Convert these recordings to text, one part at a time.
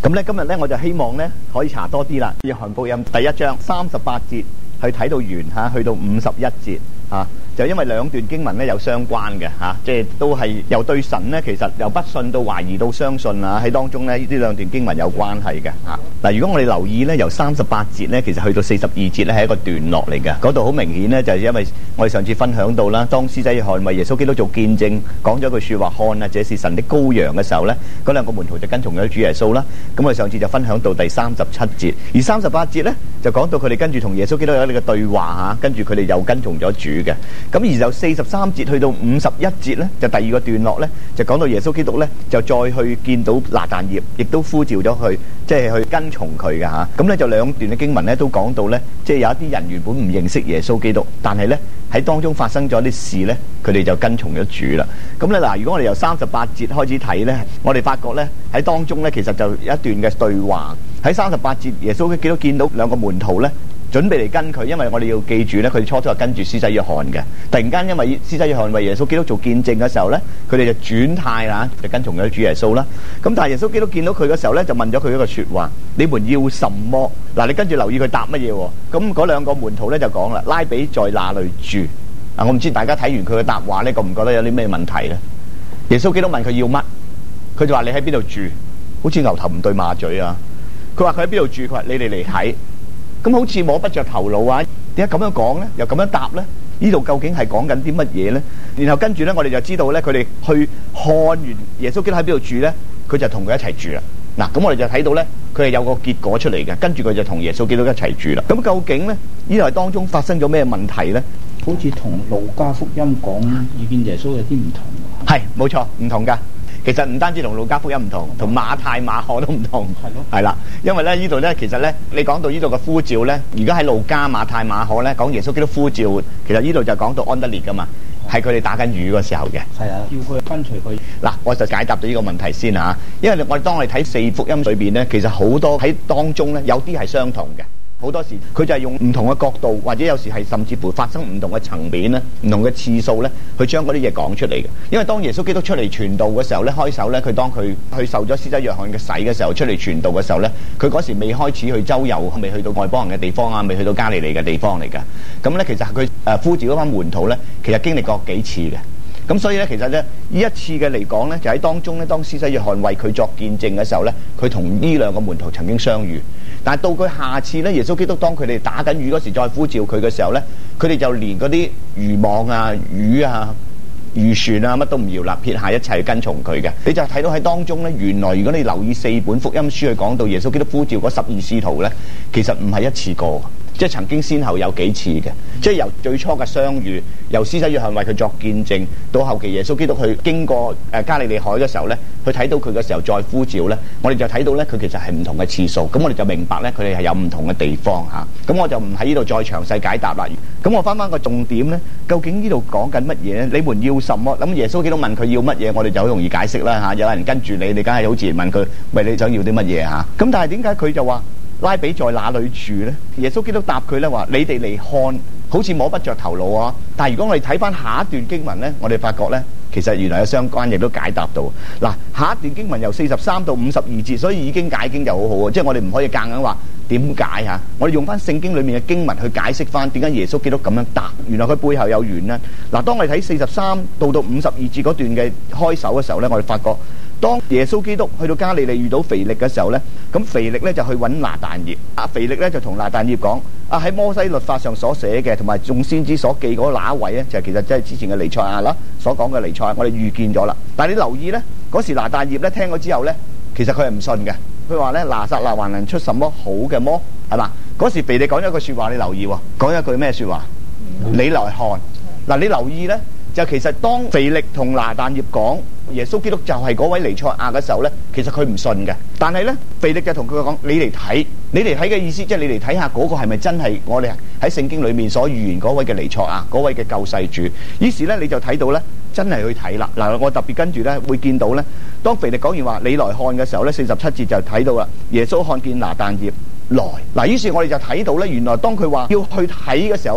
咁咧今日咧我就希望咧可以查多啲啦。約翰福音第1章38節去睇到完去到51節就因為兩段經文咧有相關嘅即係都係由對神咧，其實由不信到懷疑到相信喺當中咧呢兩段經文有關係嘅嗱。如果我哋留意咧，由38節咧，其實去到42節咧係一個段落嚟嘅。嗰度好明顯咧，就係因為我哋上次分享到啦，當施洗約翰為耶穌基督做見證，講咗句說話，看啊，這是神的羔羊嘅時候咧，嗰兩個門徒就跟從咗主耶穌啦。咁我哋上次就分享到第37節，而38節咧就講到佢哋跟住同耶穌基督有呢個對話跟住佢哋又跟從咗主嘅。咁而就43節去到51節咧，就第二個段落咧，就講到耶穌基督咧就再去見到拿但業，亦都呼召咗佢，即係去跟從佢嘅咁咧就兩段嘅經文咧都講到咧，即係有一啲人原本唔認識耶穌基督，但係咧喺當中發生咗啲事咧，佢哋就跟從咗主啦。咁咧嗱，如果我哋由38節開始睇咧，我哋發覺咧喺當中咧其實就有一段嘅對話。喺38節，耶穌基督見到兩個門徒咧，準備嚟跟佢，因為我哋要記住咧，佢哋初初係跟住施洗約翰嘅。突然間因為施洗約翰為耶穌基督做見證嘅時候咧，佢哋就轉態啦，就跟從咗主耶穌啦。咁但係耶穌基督見到佢嘅時候咧，就問咗佢一個說話：你們要什麼？嗱，你跟住留意佢答乜嘢？咁嗰兩個門徒咧就講啦：拉比在哪裏住？我唔知大家睇完佢嘅答話咧，覺唔覺得有啲咩問題咧？耶穌基督問佢要乜，佢就話你喺邊度住？好似牛頭唔對馬嘴啊！佢話佢喺邊度住？佢話你哋嚟睇。咁好似摸不着頭腦啊！點解咁樣講咧？又咁樣答咧？呢度究竟係講緊啲乜嘢咧？然後跟住咧，我哋就知道咧，佢哋去看完耶穌基督喺邊度住咧，佢就同佢一齊住啦。嗱，咁我哋就睇到咧，佢係有個結果出嚟嘅。跟住佢就同耶穌基督一齊住啦。咁究竟咧，呢度係當中發生咗咩問題咧？ 好似同路加福音講遇見耶穌有啲唔同。 係，冇錯，唔同噶。其實唔單止同路加福音唔同，同馬太馬可都唔同。係啦，因為咧呢度咧，其實咧你講到呢度嘅呼召咧，如果喺路加、馬太、馬可咧講耶穌基督呼召，其實呢度就講到安德烈噶嘛，係佢哋打緊魚嘅時候嘅。係啊，要佢跟隨佢。嗱，我就解答咗呢個問題先嚇，因為我哋當我哋睇4福音裏邊咧，其實好多喺當中咧有啲係相同嘅。好多時佢就係用唔同嘅角度，或者有時係甚至乎發生唔同嘅層面咧、唔同嘅次數咧，去將嗰啲嘢講出嚟嘅。因為當耶穌基督出嚟傳道嘅時候咧，開手咧，佢當佢去受咗施洗約翰嘅洗嘅時候，出嚟傳道嘅時候咧，佢嗰時未開始去周遊，未去到外邦人嘅地方啊，未去到加利利嘅地方嚟㗎。咁咧，其實佢呼召嗰班門徒咧，其實經歷過幾次嘅。咁所以咧，其實咧呢一次嘅嚟講咧，就喺當中咧，當施洗約翰為佢作見證嘅時候咧，佢同呢兩個門徒曾經相遇。但係到佢下次咧，耶穌基督當佢哋打緊魚嗰時再呼召佢嘅時候咧，佢哋就連嗰啲漁網啊、魚啊、漁船啊乜都唔要啦，撇下一切跟從佢嘅。你就睇到喺當中咧，原來如果你留意4本福音書去講到耶穌基督呼召嗰12使徒咧，其實唔係一次過。即係曾經先後有幾次嘅，即係由最初嘅相遇，由施洗約翰為佢作見證，到後期耶穌基督去經過加利利海嘅時候咧，去睇到佢嘅時候再呼召咧，我哋就睇到咧佢其實係唔同嘅次數，咁我哋就明白咧佢哋係有唔同嘅地方嚇。咁我就唔喺呢度再詳細解答啦。咁我翻個重點咧，究竟呢度講緊乜嘢咧？你們要什麼？咁耶穌基督問佢要乜嘢，我哋就好容易解釋啦嚇。有人跟住你，你梗係好自然問佢，喂，你想要啲乜嘢嚇？咁但係點解佢就話拉比在哪裏住呢？耶穌基督答佢咧話：你哋嚟看，好似摸不着頭腦啊！但係如果我哋睇翻下一段經文咧，我哋發覺咧，其實原來有相關，亦都解答到。嗱，下一段經文由43到52節，所以已經解經就好好啊！即係我哋唔可以夾硬話點解嚇，我哋用翻聖經裏面嘅經文去解釋翻點解耶穌基督咁樣答。原來佢背後有原因。嗱，當我哋睇43到52節嗰段嘅開首嘅時候咧，我哋發覺，當耶穌基督去到加利利遇到腓力嘅時候咧，咁腓力咧就去揾拿但業。腓力咧就同拿但業講：喺摩西律法上所寫嘅，同埋眾先知所記嗰那一位咧，就其實即係之前嘅彌賽亞啦，所講嘅彌賽亞，我哋預見咗啦。但係你留意咧，嗰時拿但業咧聽咗之後咧，其實佢係唔信嘅。佢話咧：拿撒勒還能出什麼好嘅麼？係嘛？嗰時腓力講咗一句説話，你留意喎，講一句咩説話？你來看。嗱，你留意咧，就其實當腓力同拿但業講耶穌基督就係嗰位彌賽亞嘅時候咧，其實佢唔信嘅。但係咧，腓力就同佢講：你嚟睇，你嚟睇嘅意思即係你嚟睇下嗰個係咪真係我哋喺聖經裏面所預言嗰位嘅彌賽亞，嗰位嘅救世主。於是咧，你就睇到咧，真係去睇啦。嗱，我特別跟住咧會見到咧，當腓力講完話你來看嘅時候咧，47節就睇到啦。耶穌看見拿但業來，嗱，於是我哋就睇到咧，原來當佢話要去睇嘅時候咧，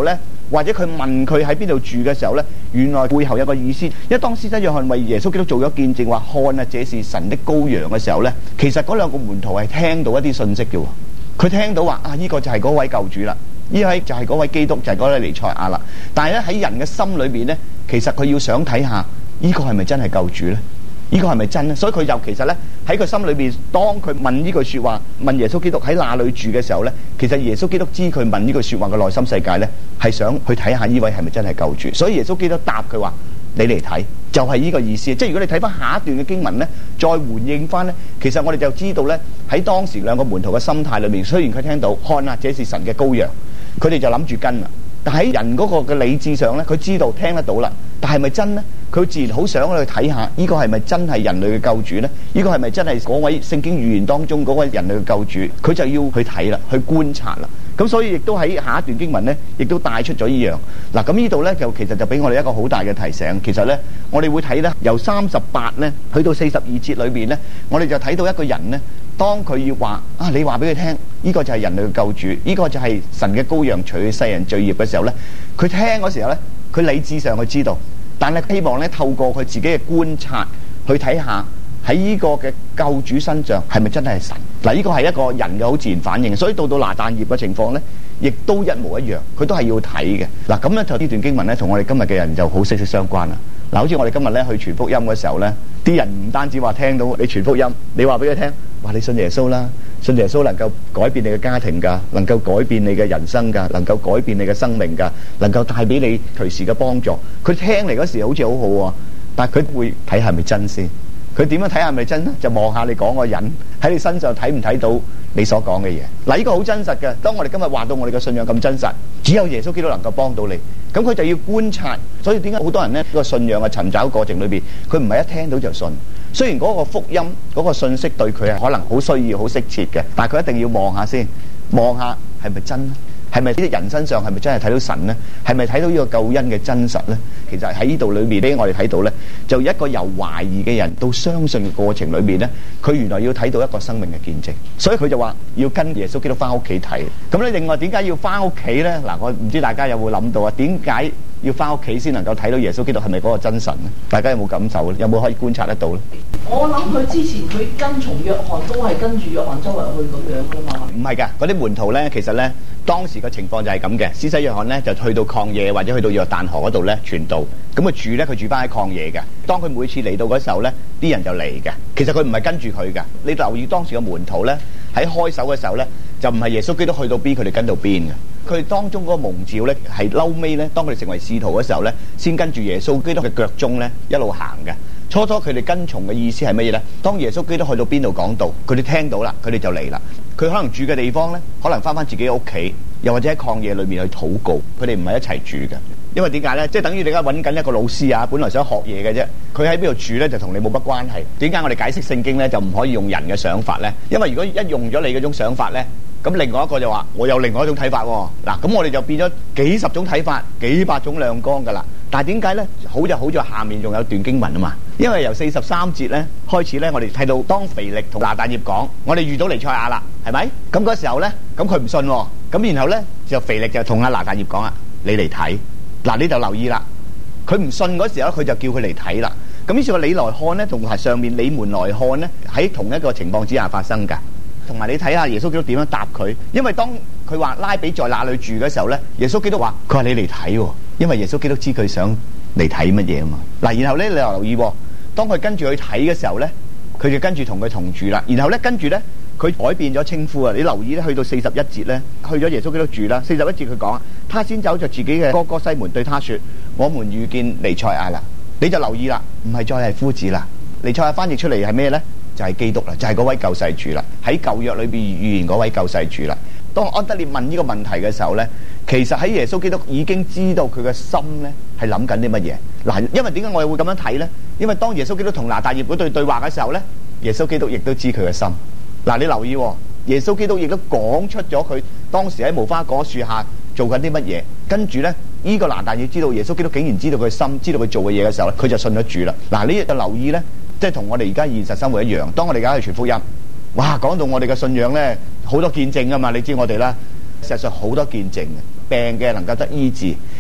或者佢問佢喺邊度住嘅時候呢，原來背後有個意思。因為當施洗約翰為耶穌基督做咗見證話看啊，這是神的羔羊嘅時候呢，其實嗰兩個門徒係聽到一啲信息嘅。佢聽到話啊，呢個就係嗰位救主啦，呢位就係嗰位基督，就係嗰位彌賽亞啦。但係咧喺人嘅心裏邊呢，其實佢要想睇下呢個係咪真係救主呢？呢個係咪真呢？所以佢就其實呢，喺佢心裏邊，當佢問呢句說話，問耶穌基督喺哪裏住嘅時候呢，其實耶穌基督知佢問呢句說話嘅內心世界呢，係想去睇下呢位係咪真係救主。所以耶穌基督答佢話：你嚟睇，就係呢個意思。即係如果你睇翻下一段嘅經文呢，再回應翻呢，其實我哋就知道呢，喺當時兩個門徒嘅心態裏面，雖然佢聽到看啊，這是神嘅羔羊，佢哋就諗住跟啦。但喺人嗰個嘅理智上呢，佢知道聽得到啦，但係咪真呢？佢自然好想去睇下呢個係咪真係人類嘅救主呢？呢個係咪真係嗰位聖經預言當中嗰位人類嘅救主？佢就要去睇啦，去觀察啦。咁所以亦都喺下一段經文呢，亦都帶出咗呢樣。嗱，咁呢度呢，就其實就俾我哋一個好大嘅提醒。其實呢，我哋會睇呢，由38呢去到42節裏邊呢，我哋就睇到一個人呢，當佢要話啊，你話俾佢聽，呢個就係人類嘅救主，呢個就係神嘅羔羊，除去世人罪孽嘅時候呢，佢聽嗰時候呢，佢理智上佢知道。但係希望咧，透過佢自己嘅觀察去睇下喺呢個嘅救主身上係咪真係神。嗱，呢個係一個人嘅好自然反應，所以到拿但業嘅情況咧，亦都一模一樣，佢都係要睇嘅。嗱，咁咧就呢段經文咧，同我哋今日嘅人就好息息相關啦。嗱，好似我哋今日咧去傳福音嘅時候咧，啲人唔單止話聽到你傳福音，你話俾佢聽，話你信耶穌啦，信耶穌能夠改變你嘅家庭㗎，能夠改變你嘅人生㗎，能夠改變你嘅生命㗎，能夠帶俾你隨時嘅幫助。佢聽嚟嗰時好似好好喎，但係佢會睇係咪真先？佢點樣睇係咪真呢？就望下你講個人喺你身上睇唔睇到你所講嘅嘢。嗱，呢個好真實嘅。當我哋今日話到我哋嘅信仰咁真實，只有耶穌基督能夠幫到你。咁佢就要觀察。所以點解好多人呢個信仰嘅尋找過程裏邊，佢唔係一聽到就信。雖然嗰個福音嗰個信息對佢係可能好需要好適切嘅，但係佢一定要望下先，望下係咪真呢？係咪呢啲人身上係咪真係睇到神呢？係咪睇到呢個救恩嘅真實呢？其實喺呢度裏面俾我哋睇到呢，就一個由懷疑嘅人到相信嘅過程裏面呢，佢原來要睇到一個生命嘅見證，所以佢就話要跟耶穌基督翻屋企睇。咁咧，另外點解要翻屋企呢？嗱，我唔知大家有冇諗到啊？點解要翻屋企先能夠睇到耶穌基督係咪嗰個真神呢？大家有冇感受呢？有冇可以觀察得到呢？ 我諗佢之前佢跟從約翰都係跟住約翰周圍去咁樣噶嘛。唔係㗎， 嗰啲門徒呢，其實呢，當時嘅情況就係咁嘅。施洗約翰呢，就去到曠野或者去到約旦河嗰度呢傳道，咁佢住翻喺曠野嘅。當佢每次嚟到嗰時候呢，啲人就嚟嘅。其實佢唔係跟住佢㗎。你留意當時嘅門徒呢，喺開手嘅時候呢，就唔係耶穌基督去到邊佢哋跟到邊嘅。佢當中嗰個蒙召呢，係嬲尾呢，當佢哋成為使徒嘅時候呢，先跟住耶穌基督嘅腳蹤呢一路行嘅。初初佢哋跟從嘅意思係乜嘢呢？當耶穌基督去到邊度講道，佢哋聽到啦，佢哋就嚟啦。佢可能住嘅地方呢，可能翻自己屋企，又或者喺曠野裏面去禱告。佢哋唔係一齊住嘅，因為點解呢？即係等於你而家揾緊一個老師啊，本來想學嘢嘅啫，佢喺邊度住呢，就同你冇乜關係。點解我哋解釋聖經呢，就唔可以用人嘅想法呢？因為如果一用咗你嗰種想法呢，咁另外一個就話我有另外一種睇法喎。嗱，咁我哋就變咗幾十種睇法，幾百種亮光噶啦。但係點解呢？好就好在下面仲有段經文啊嘛。因為由43節呢開始呢，我哋睇到當腓力同拿但業講，我哋遇到彌賽亞啦，係咪？咁嗰時候呢，咁佢唔信喎。咁然後呢，就腓力就同拿但業講啊，你嚟睇。嗱，你就留意啦。佢唔信嗰時候，佢就叫佢嚟睇啦。咁於是話你來看呢，同埋上面你們來看呢，喺同一個情況之下發生㗎。同埋你睇下耶穌基督點樣答佢，因為當佢話拉比在哪裏住嘅時候呢，耶穌基督話佢話你嚟睇喎，因為耶穌基督知佢想嚟睇乜嘢啊嘛。嗱，然後呢，你又留意，當佢跟住去睇嘅時候呢，佢就跟住同佢同住啦。然後呢，跟住呢，佢改變咗稱呼啊。你留意呢，去到41節呢，去咗耶穌基督住啦。41節佢講，他先走着自己嘅哥哥西門對他說，我們遇見彌賽亞啦。你就留意啦，唔係再係夫子啦。彌賽亞翻譯出嚟係咩呢？就係基督啦，就係嗰位救世主啦。喺舊約裏邊預言嗰位救世主啦。當安德烈問呢個問題嘅時候呢，其實喺耶穌基督已經知道佢嘅心呢係諗緊啲乜嘢。嗱，因為點解我會咁樣睇呢？因為當耶穌基督同拿但業嗰對話嘅時候呢，耶穌基督亦都知佢嘅心。嗱，你留意，耶穌基督亦都講出咗佢當時喺無花果樹下做緊啲乜嘢。跟住呢，呢個拿但業知道耶穌基督竟然知道佢心，知道佢做嘅嘢嘅時候呢，佢就信咗主啦。嗱，呢就留意呢。即係同我哋而家現實生活一樣，當我哋而家去傳福音，哇，講到我哋嘅信仰呢，好多見證啊嘛，你知我哋啦，事實上好多見證嘅，病嘅能夠得醫治，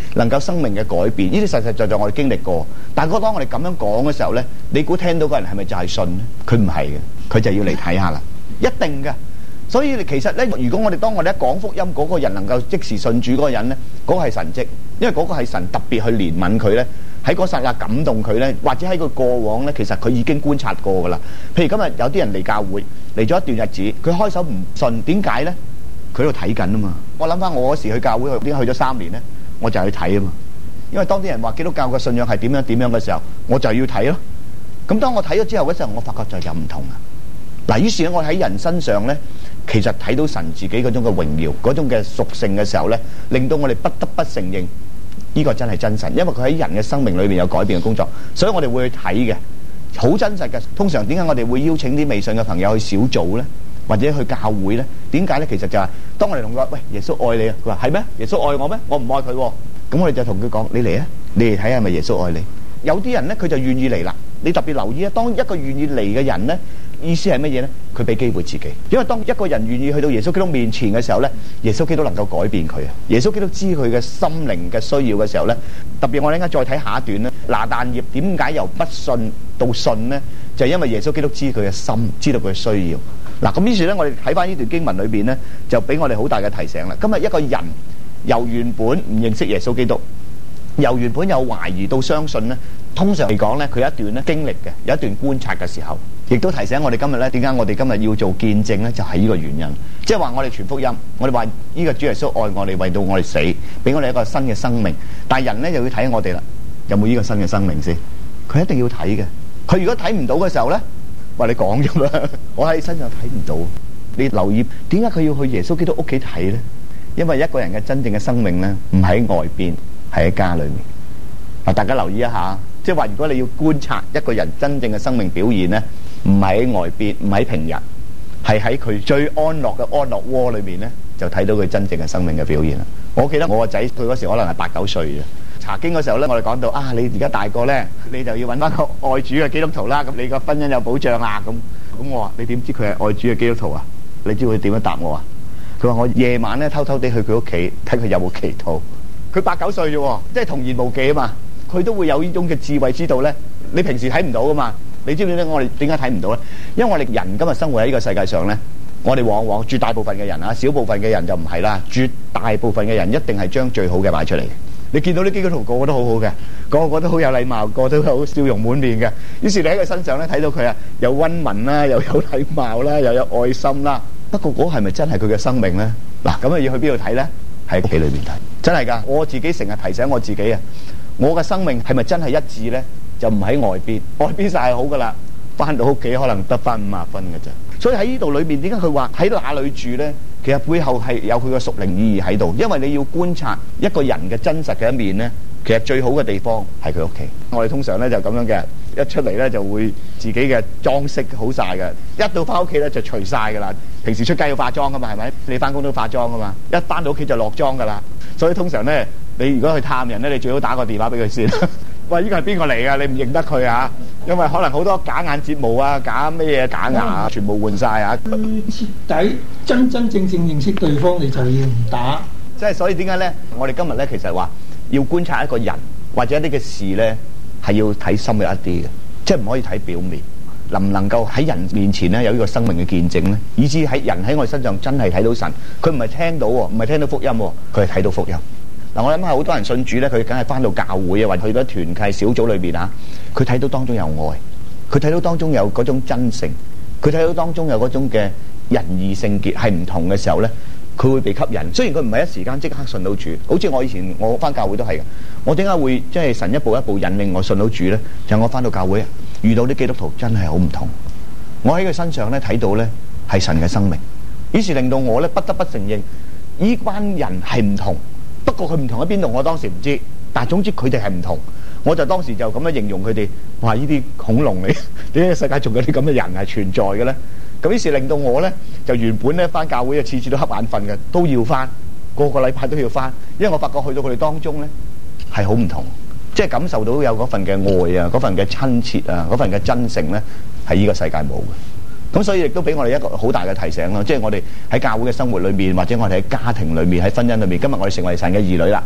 能夠生命嘅改變，呢啲實實在在我哋經歷過。但係當我哋咁樣講嘅時候咧，你估聽到嗰人係咪就係信咧？佢唔係嘅，佢就要嚟睇下啦，一定嘅。所以其實咧，如果當我哋一講福音，嗰個人能夠即時信主嗰個人咧，嗰個係神蹟，因為嗰個係神特別去憐憫佢咧，喺嗰剎那感動佢咧，或者喺佢過往咧，其實佢已經觀察過噶啦。譬如今日有啲人嚟教會嚟咗一段日子，佢開手唔信，點解咧？佢喺度睇緊啊嘛。我諗翻我嗰時去教會，點解去咗3年咧？我就係去睇啊嘛。因為當啲人話基督教嘅信仰係點樣點樣嘅時候，我就要睇咯。咁當我睇咗之後嗰時候，我發覺就有唔同啊。嗱，於是咧，我喺人身上咧，其實睇到神自己嗰種嘅榮耀、嗰種嘅屬性嘅時候咧，令到我哋不得不承認呢個真係真神，因為佢喺人嘅生命裏面有改變嘅工作，所以我哋會去睇嘅，好真實嘅。通常點解我哋會邀請啲未信嘅朋友去小組咧，或者去教會咧？點解咧？其實就係當我哋同佢話：喂，耶穌愛你啊！佢話係咩？耶穌愛我咩？我唔愛佢喎。咁我哋就同佢講：你嚟啊！你嚟睇下係咪耶穌愛你？有啲人咧，佢就願意嚟啦。你特別留意啊！當一個願意嚟嘅人咧，意思係乜嘢咧？佢俾機會自己，因為當一個人願意去到耶穌基督面前嘅時候咧，耶穌基督能夠改變佢啊！耶穌基督知佢嘅心靈嘅需要嘅時候咧，特別我哋應該再睇下一段咧。拿但業點解由不信到信咧？就係因為耶穌基督知佢嘅心，知道佢嘅需要。嗱，咁於是咧，我哋睇翻呢段經文裏邊咧，就俾我哋好大嘅提醒啦。今日一個人由原本唔認識耶穌基督，由原本有懷疑到相信咧，通常嚟講咧，佢有一段咧經歷嘅，有一段觀察嘅時候，亦都提醒我哋今日咧，點解我哋今日要做見證咧？就係呢個原因，即係話我哋傳福音，我哋話呢個主耶穌愛我哋，為到我哋死，俾我哋一個新嘅生命。但係人咧又要睇我哋啦，有冇呢個新嘅生命先？佢一定要睇嘅。佢如果睇唔到嘅時候咧，話你講啫嘛，我喺身上睇唔到。你留意點解佢要去耶穌基督屋企睇咧？因為一個人嘅真正嘅生命咧，唔喺外邊，係喺家裏面。嗱，大家留意一下，即係話如果你要觀察一個人真正嘅生命表現咧，唔係喺外邊，唔喺平日，係喺佢最安樂嘅安樂窩裏面咧，就睇到佢真正嘅生命嘅表現啦。我記得我個仔佢嗰時可能係8、9歲嘅。查經嗰時候咧，我哋講到啊，你而家大個咧，你就要揾翻個愛主嘅基督徒啦。咁你個婚姻有保障啦。咁我話你點知佢係愛主嘅基督徒啊？你知佢點樣答我啊？佢話我夜晚咧偷偷地去佢屋企睇佢有冇祈禱。佢8、9歲啫，即係童言無忌啊嘛。佢都會有呢種嘅智慧，知道咧，你平時睇唔到噶嘛。你知唔知咧？我哋點解睇唔到咧？因為我哋人今日生活喺呢個世界上咧，我哋往往絕大部分嘅人啊，少部分嘅人就唔係啦。絕大部分嘅人一定係將最好嘅擺出嚟。你見到啲基督徒個個都好好嘅，個個都好有禮貌，個個都好笑容滿面嘅。於是你喺佢身上咧睇到佢啊，有溫文啦，又有禮貌啦，又有愛心啦。不過嗰係咪真係佢嘅生命咧？嗱，咁啊要去邊度睇咧？喺屋企裏面睇，真係㗎。我自己成日提醒我自己啊，我嘅生命係咪真係一致咧？就唔喺外邊，外邊晒係好㗎啦，翻到屋企可能得翻50分嘅啫。所以喺呢度裏面，點解佢話喺哪裏住咧？其實背後係有佢嘅屬靈意義喺度，因為你要觀察一個人嘅真實嘅一面咧，其實最好嘅地方係佢屋企。我哋通常咧就咁樣嘅，一出嚟咧就會自己嘅裝飾好晒嘅，一到翻屋企咧就除晒噶啦。平時出街要化妝噶嘛，係咪？你翻工都化妝噶嘛，一翻到屋企就落妝噶啦。所以通常咧，你如果去探人咧，你最好打個電話俾佢先。喂，呢個係邊個嚟啊？你唔認得佢啊？因為可能好多假眼睫毛啊、假咩嘢假牙啊，全部換晒啊！ 徹底真真正正認識對方，你就要唔打。 即係所以點解咧？我哋今日咧其實話要觀察一個人或者一啲嘅事咧，係要睇深入一啲嘅，即係唔可以睇表面。能唔能夠喺人面前咧有呢個生命嘅見證咧，以至喺人喺我哋身上真係睇到神。佢唔係聽到喎，唔係聽到福音喎，佢係睇到福音。嗱，我諗係好多人信主咧，佢梗係翻到教會啊，或者去到團契小組裏邊啊，佢睇到當中有愛，佢睇到當中有嗰種真誠，佢睇到當中有嗰種嘅仁義聖潔係唔同嘅時候咧，佢會被吸引。雖然佢唔係一時間即刻信到主，好似我以前我翻教會都係嘅。我點解會即係神一步一步引領我信到主咧？就係我翻到教會遇到啲基督徒真係好唔同，我喺佢身上咧睇到咧係神嘅生命，於是令到我咧不得不承認呢班人係唔同。不過佢唔同喺邊度，我當時唔知，但係總之佢哋係唔同。我就當時就咁樣形容佢哋，話呢啲恐龍嚟，點解世界仲有啲咁嘅人係存在嘅咧？咁於是令到我咧就原本咧翻教會啊，次次都瞌眼瞓嘅，都要翻，個個禮拜都要翻，因為我發覺去到佢哋當中咧係好唔同，即係感受到有嗰份嘅愛啊，嗰份嘅親切啊，嗰份嘅真誠咧係呢個世界冇嘅。咁所以亦都俾我哋一個好大嘅提醒咯，即係我哋喺教會嘅生活裏面，或者我哋喺家庭裏面、喺婚姻裏面，今日我哋成為神嘅兒女啦。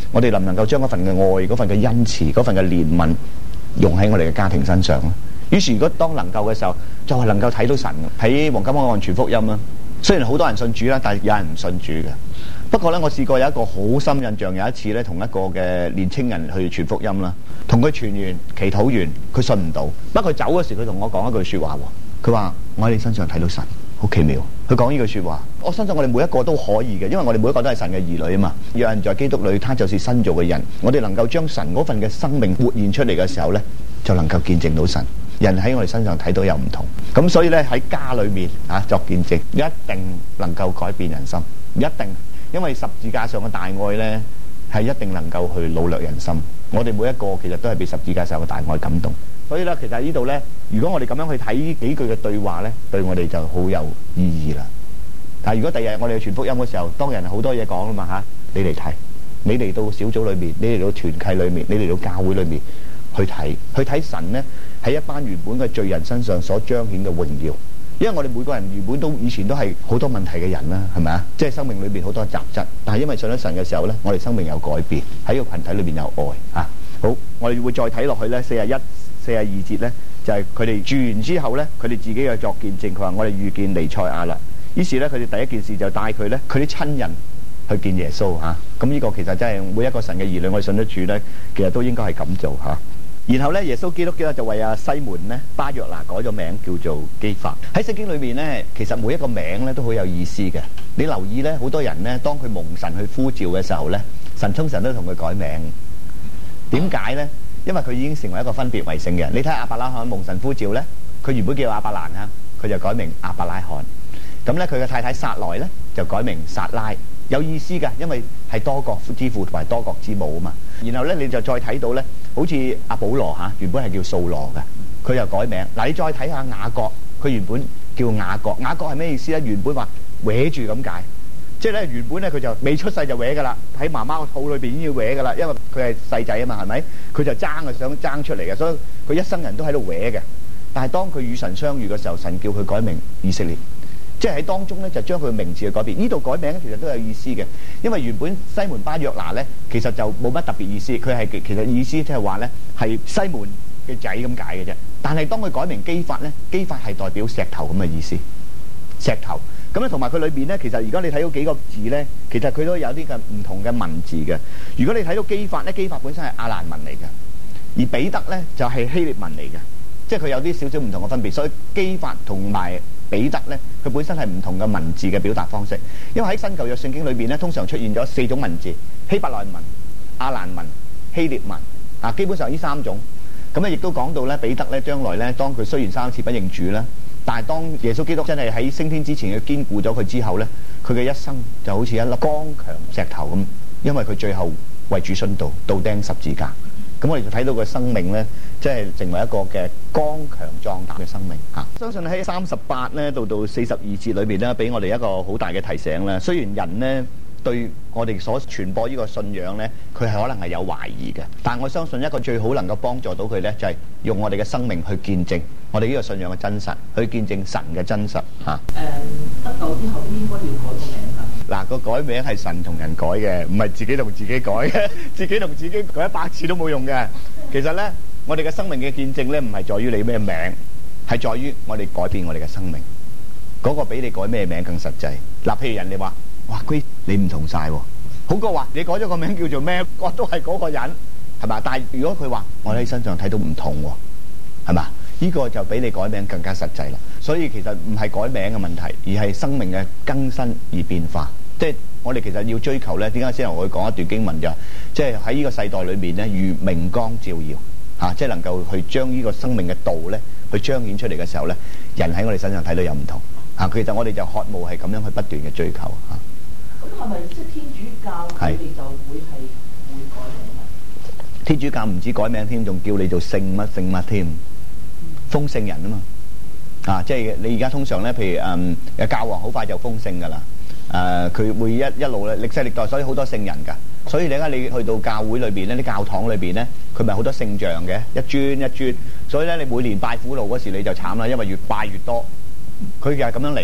我哋能唔能夠將嗰份嘅愛、嗰份嘅恩慈、嗰份嘅憐憫用喺我哋嘅家庭身上咧？於是如果當能夠嘅時候，就係能夠睇到神喺黃金海岸傳福音啦。雖然好多人信主啦，但係有人唔信主嘅。不過咧，我試過有一個好深印象，有一次咧，同一個嘅年青人去傳福音啦，同佢傳完、祈禱完，佢信唔到。不過佢走嗰時，佢同我講一句説話喎，佢話：我喺你身上睇到神，好奇妙。佢講呢句説話，我相信我哋每一個都可以嘅，因為我哋每一個都係神嘅兒女啊嘛。若人在基督裏，他就是新造嘅人。我哋能夠將神嗰份嘅生命活現出嚟嘅時候咧，就能夠見證到神。人喺我哋身上睇到又唔同，咁所以咧喺家裏面作見證，一定能夠改變人心，一定，因為十字架上嘅大愛咧係一定能夠去擄掠人心。我哋每一個其實都係被十字架上嘅大愛感動，所以咧其實喺呢度咧，如果我哋咁樣去睇呢幾句嘅對話咧，對我哋就好有意義啦。但係如果第日我哋去傳福音嘅時候，當人好多嘢講啦嘛嚇，你嚟睇，你嚟到小組裏面，你嚟到團契裏面，你嚟到教會裏面去睇神咧。喺一班原本嘅罪人身上所彰顯嘅榮耀，因為我哋每個人原本都以前都係好多問題嘅人啦，係咪啊？即係生命裏邊好多雜質，但係因為信咗神嘅時候咧，我哋生命有改變，喺個群體裏邊有愛啊！好，我哋會再睇落去咧，41、42節咧，就係佢哋住完之後咧，佢哋自己嘅作見證，佢話我哋遇見彌賽亞啦。於是咧，佢哋第一件事就帶佢咧，佢啲親人去見耶穌嚇。咁呢個其實真係每一個神嘅兒女，我哋信得住咧，其實都應該係咁做嚇。然後咧，耶穌基督就為阿西門咧巴約拿改咗名叫做基法。喺聖經裏面咧，其實每一個名咧都好有意思嘅。你留意咧，好多人咧，當佢蒙神去呼召嘅時候咧，神通常都同佢改名。點解咧？因為佢已經成為一個分別為聖嘅人。你睇亞伯拉罕蒙神呼召咧，佢原本叫亞伯蘭啊，佢就改名亞伯拉罕。咁咧，佢嘅太太撒萊咧就改名撒拉，有意思嘅，因為係多國之父同埋多國之母啊嘛。然後咧，你就再睇到咧。好似阿保羅原本係叫掃羅嘅，佢又改名。嗱，你再睇下雅各，佢原本叫雅各。雅各係咩意思咧？原本話搲住咁解，即係咧原本咧佢就未出世就搲噶啦，喺媽媽個肚裏邊已經要搲噶啦，因為佢係細仔啊嘛，係咪？佢就想爭出嚟嘅，所以佢一生人都喺度搲嘅。但係當佢與神相遇嘅時候，神叫佢改名以色列。即係喺當中咧，就將佢嘅名字去改變。呢度改名其實都有意思嘅，因為原本西門巴約拿咧，其實就冇乜特別意思。佢係其實意思即係話咧，係西門嘅仔咁解嘅啫。但係當佢改名基法咧，基法係代表石頭咁嘅意思，石頭。咁咧同埋佢裏邊咧，其實如果你睇到幾個字咧，其實佢都有啲嘅唔同嘅文字嘅。如果你睇到基法咧，基法本身係亞蘭文嚟嘅，而彼得咧就係希臘文嚟嘅，即係佢有啲少少唔同嘅分別。所以基法同埋彼得咧，佢本身係唔同嘅文字嘅表達方式，因為喺新舊約聖經裏邊咧，通常出現咗4種文字：希伯來文、亞蘭文、希臘文啊，基本上呢3種。咁咧亦都講到咧，彼得咧將來咧，當佢雖然3次不認主啦，但係當耶穌基督真係喺升天之前佢堅固咗佢之後咧，佢嘅一生就好似一粒剛強石頭咁，因為佢最後為主殉道，倒釘十字架。咁我哋就睇到個生命咧，即係成為一個嘅剛強壯膽嘅生命嚇。相信喺38咧到42節裏邊咧，俾我哋一個好大嘅提醒啦。雖然人咧對我哋所傳播呢個信仰咧，佢係可能係有懷疑嘅，但我相信一個最好能夠幫助到佢咧，就係用我哋嘅生命去見證我哋呢個信仰嘅真實，去見證神嘅真實嚇。 得救之後應該要改個名㗎。 嗱，個改名係神同人改嘅，唔係自己同自己改嘅。自己同自己改100次都冇用嘅。其實咧，我哋嘅生命嘅見證咧，唔係在於你咩名，係在於我哋改變我哋嘅生命。嗰個比你改咩名更實際。嗱，譬如人哋話：哇，Grace，你唔同曬喎，好過話你改咗個名叫做咩，我都係嗰個人，係嘛？但係如果佢話我喺身上睇到唔同喎，係嘛？呢個就比你改名更加實際啦。所以其實唔係改名嘅問題，而係生命嘅更新而變化。即係我哋其實要追求咧，點解先我會講一段經文就係，即係喺呢個世代裏面咧，如明光照耀嚇，即係能夠去將呢個生命嘅道咧，去彰顯出嚟嘅時候咧，人喺我哋身上睇到有唔同嚇。其實我哋就渴慕係咁樣去不斷嘅追求嚇。 咁係咪即係天主教佢哋就會改名啊？ 天主教唔止改名添，仲叫你做聖乜添，封聖人啊嘛。啊，即係你而家通常咧，譬如教皇好快就封聖噶啦。佢會一路咧歷世歷代，所以好多聖人㗎。所以你睇你去到教會裏邊咧，啲教堂裏邊咧，佢咪好多聖像嘅，一尊一尊。所以咧，你每年拜苦路嗰時你就慘啦，因為越拜越多。佢就係咁樣嚟嘅。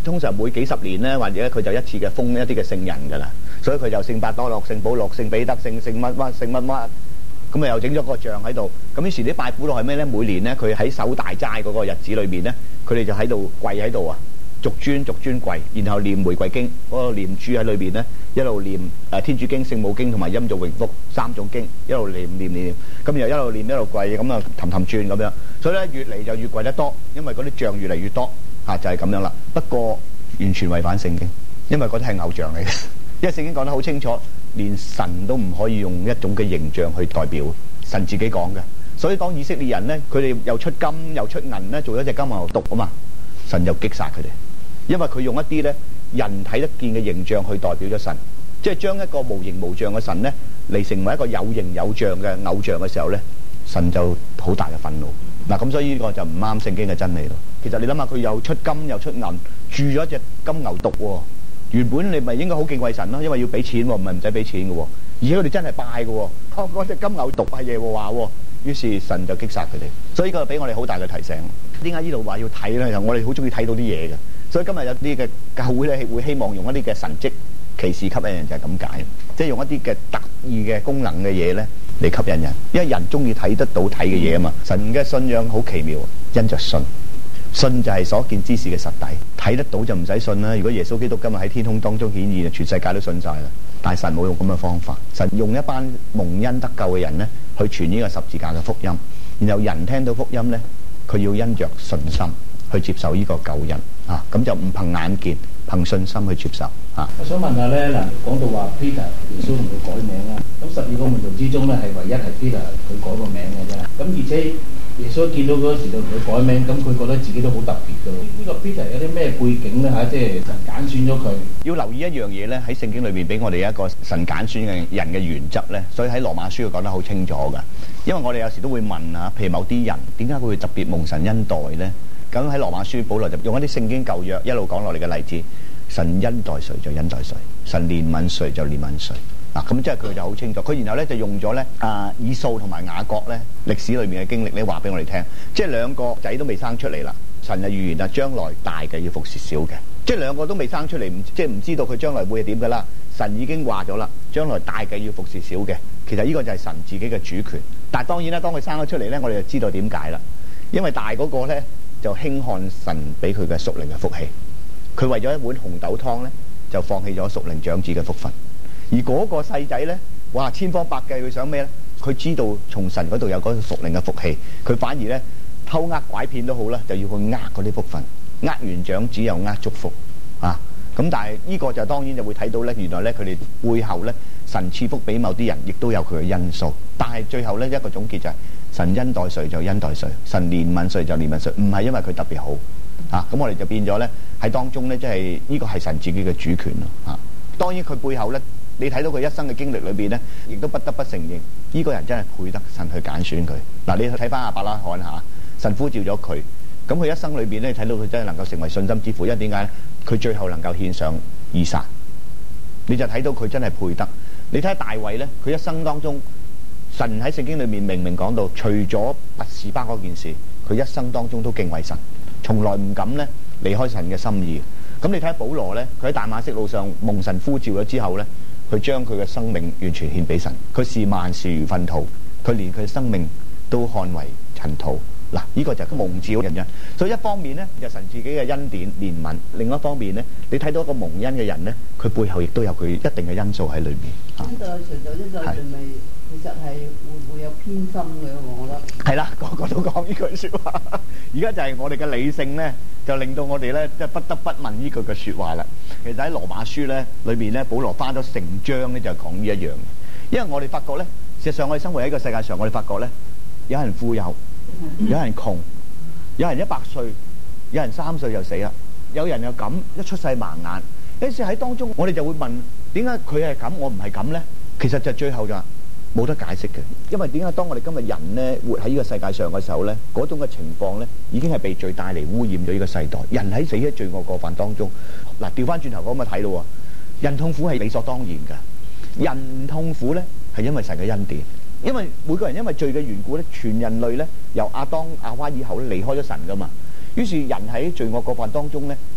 通常每幾十年咧，或者佢就一次嘅封一啲嘅聖人㗎啦。所以佢就聖伯多祿、聖保祿、聖彼得、聖乜乜、聖乜乜，咁啊又整咗個像喺度。咁於是啲拜苦路係咩咧？每年咧佢喺守大齋嗰個日子裏邊咧，佢哋就喺度跪喺度啊，逐尊跪，然後念玫瑰經嗰個念珠喺裏邊咧，一路念天主經、聖母經同埋陰造榮福3種經，一路念，咁又一路念一路跪，咁啊氹轉咁樣。所以咧越嚟就越跪得多，因為嗰啲像越嚟越多嚇，就係咁樣啦。不過完全違反聖經，因為嗰啲係偶像嚟嘅。因為聖經講得好清楚，連神都唔可以用一種嘅形象去代表，神自己講嘅。所以當以色列人咧，佢哋又出金又出銀咧，做咗隻金牛犢啊嘛，神就擊殺佢哋，因為佢用一啲咧人睇得見嘅形象去代表咗神，即係將一個無形無象嘅神咧嚟成為一個有形有象嘅偶像嘅時候咧，神就好大嘅憤怒。嗱咁所以呢個就唔啱聖經嘅真理咯。其實你諗下，佢又出金又出銀，鑄咗一隻金牛犢喎。原本你咪應該好敬畏神咯，因為要俾錢喎，唔係唔使俾錢嘅喎。而且佢哋真係拜嘅喎，嗰隻金牛犢係耶和華喎。於是神就擊殺佢哋。所以呢個俾我哋好大嘅提醒。點解呢度話要睇咧？就我哋好中意睇到啲嘢嘅。所以今日有啲嘅教會咧會希望用一啲嘅神蹟奇事吸引人，就係咁解。即係用一啲嘅特異嘅功能嘅嘢咧嚟吸引人，因為人中意睇得到睇嘅嘢啊嘛。神嘅信仰好奇妙，因着信。信就係所見之事嘅實底，睇得到就唔使信啦。如果耶穌基督今日喺天空當中顯現，全世界都信晒啦。但係神冇用咁嘅方法，神用一班蒙恩得救嘅人呢去傳呢個十字架嘅福音，然後人聽到福音呢，佢要因着信心去接受呢個救恩啊，咁就唔憑眼見，憑信心去接受啊。 我想問下咧，嗱，講到話 Peter 耶穌同佢改名啦，咁12個門徒之中咧係唯一係 Peter 佢改個名嘅啫，咁而且耶穌見到嗰時就同佢改名，咁佢覺得自己都好特別嘅。呢個 Peter 有啲咩背景咧嚇？即係神揀選咗佢。 要留意一樣嘢咧，喺聖經裏邊俾我哋一個神揀選嘅人嘅原則咧，所以喺羅馬書佢講得好清楚㗎。因為我哋有時都會問啊，譬如某啲人點解佢會特別蒙神恩待咧？咁喺羅馬書保羅就用一啲聖經舊約一路講落嚟嘅例子，神恩待誰就恩待誰，神憐憫誰就憐憫誰。嗱，咁即係佢就好清楚。佢然後咧就用咗咧以掃同埋雅各咧歷史裏面嘅經歷咧話俾我哋聽，即係兩個仔都未生出嚟啦，神就預言啊將來大嘅要服侍小嘅，即係兩個都未生出嚟，即係唔知道佢將來會係點噶啦。神已經話咗啦，將來大嘅要服侍小嘅。其實呢個就係神自己嘅主權。但係當然啦，當佢生咗出嚟咧，我哋就知道點解啦。因為大嗰個咧就輕看神俾佢嘅屬靈嘅福氣，佢為咗一碗紅豆湯咧就放棄咗屬靈長子嘅福分。而嗰個細仔咧，哇，千方百計佢想咩咧？佢知道從神嗰度有嗰個屬靈嘅福氣，佢反而咧偷呃拐騙都好啦，就要去呃嗰啲福分，呃完長子又呃祝福啊！咁但係呢個就當然就會睇到咧，原來咧佢哋背後咧神賜福俾某啲人，亦都有佢嘅因素。但係最後咧一個總結就係神恩待誰就恩待誰，神憐憫誰就憐憫誰，唔係因為佢特別好啊！咁我哋就變咗咧喺當中咧，即係呢個係神自己嘅主權咯啊！當然佢背後咧。你睇到佢一生嘅經歷裏邊咧，亦都不得不承認，呢個人真係配得神去揀選佢。嗱，你睇翻亞伯拉罕嚇，神呼召咗佢，咁佢一生裏邊咧，睇到佢真係能夠成為信心之父，因為點解咧？佢最後能夠獻上以撒，你就睇到佢真係配得。你睇下大衛咧，佢一生當中，神喺聖經裏面明明講到，除咗拔示巴嗰件事，佢一生當中都敬畏神，從來唔敢咧離開神嘅心意。咁你睇下保羅咧，佢喺大馬色路上蒙神呼召咗之後咧。佢將佢嘅生命完全獻俾神，佢視萬事如糞土，佢連佢嘅生命都看為塵土。嗱，呢個就係蒙召嘅人。所以一方面咧，就神自己嘅恩典憐憫；另一方面咧，你睇到一個蒙恩嘅人咧，佢背後亦都有佢一定嘅因素喺裏面。 恩待誰就恩待誰，咪其實係會唔會有偏心嘅？我覺得係啦，個個都講呢句説話。而家就係我哋嘅理性咧，就令到我哋咧，即係不得不問呢句嘅説話啦。其實喺羅馬書咧裏面咧，保羅花咗成章咧就講呢一樣。因為我哋發覺咧，事實上我哋生活喺個世界上，我哋發覺咧，有人富有，有人窮，有人100歲，有人3歲就死啦，有人又咁一出世盲眼。有時喺當中，我哋就會問：點解佢係咁，我唔係咁咧？其實就最後就冇得解釋嘅，因為點解當我哋今日人咧活喺呢個世界上嘅時候咧，嗰種嘅情況咧已經係被罪帶嚟污染咗呢個世代。人喺死喺罪惡過犯當中，嗱調翻轉頭咁去睇咯，人痛苦係理所當然㗎。人唔痛苦咧係因為神嘅恩典，因為每個人因為罪嘅緣故咧，全人類咧由亞當亞娃以後咧離開咗神㗎嘛。於是人喺罪惡過犯當中咧，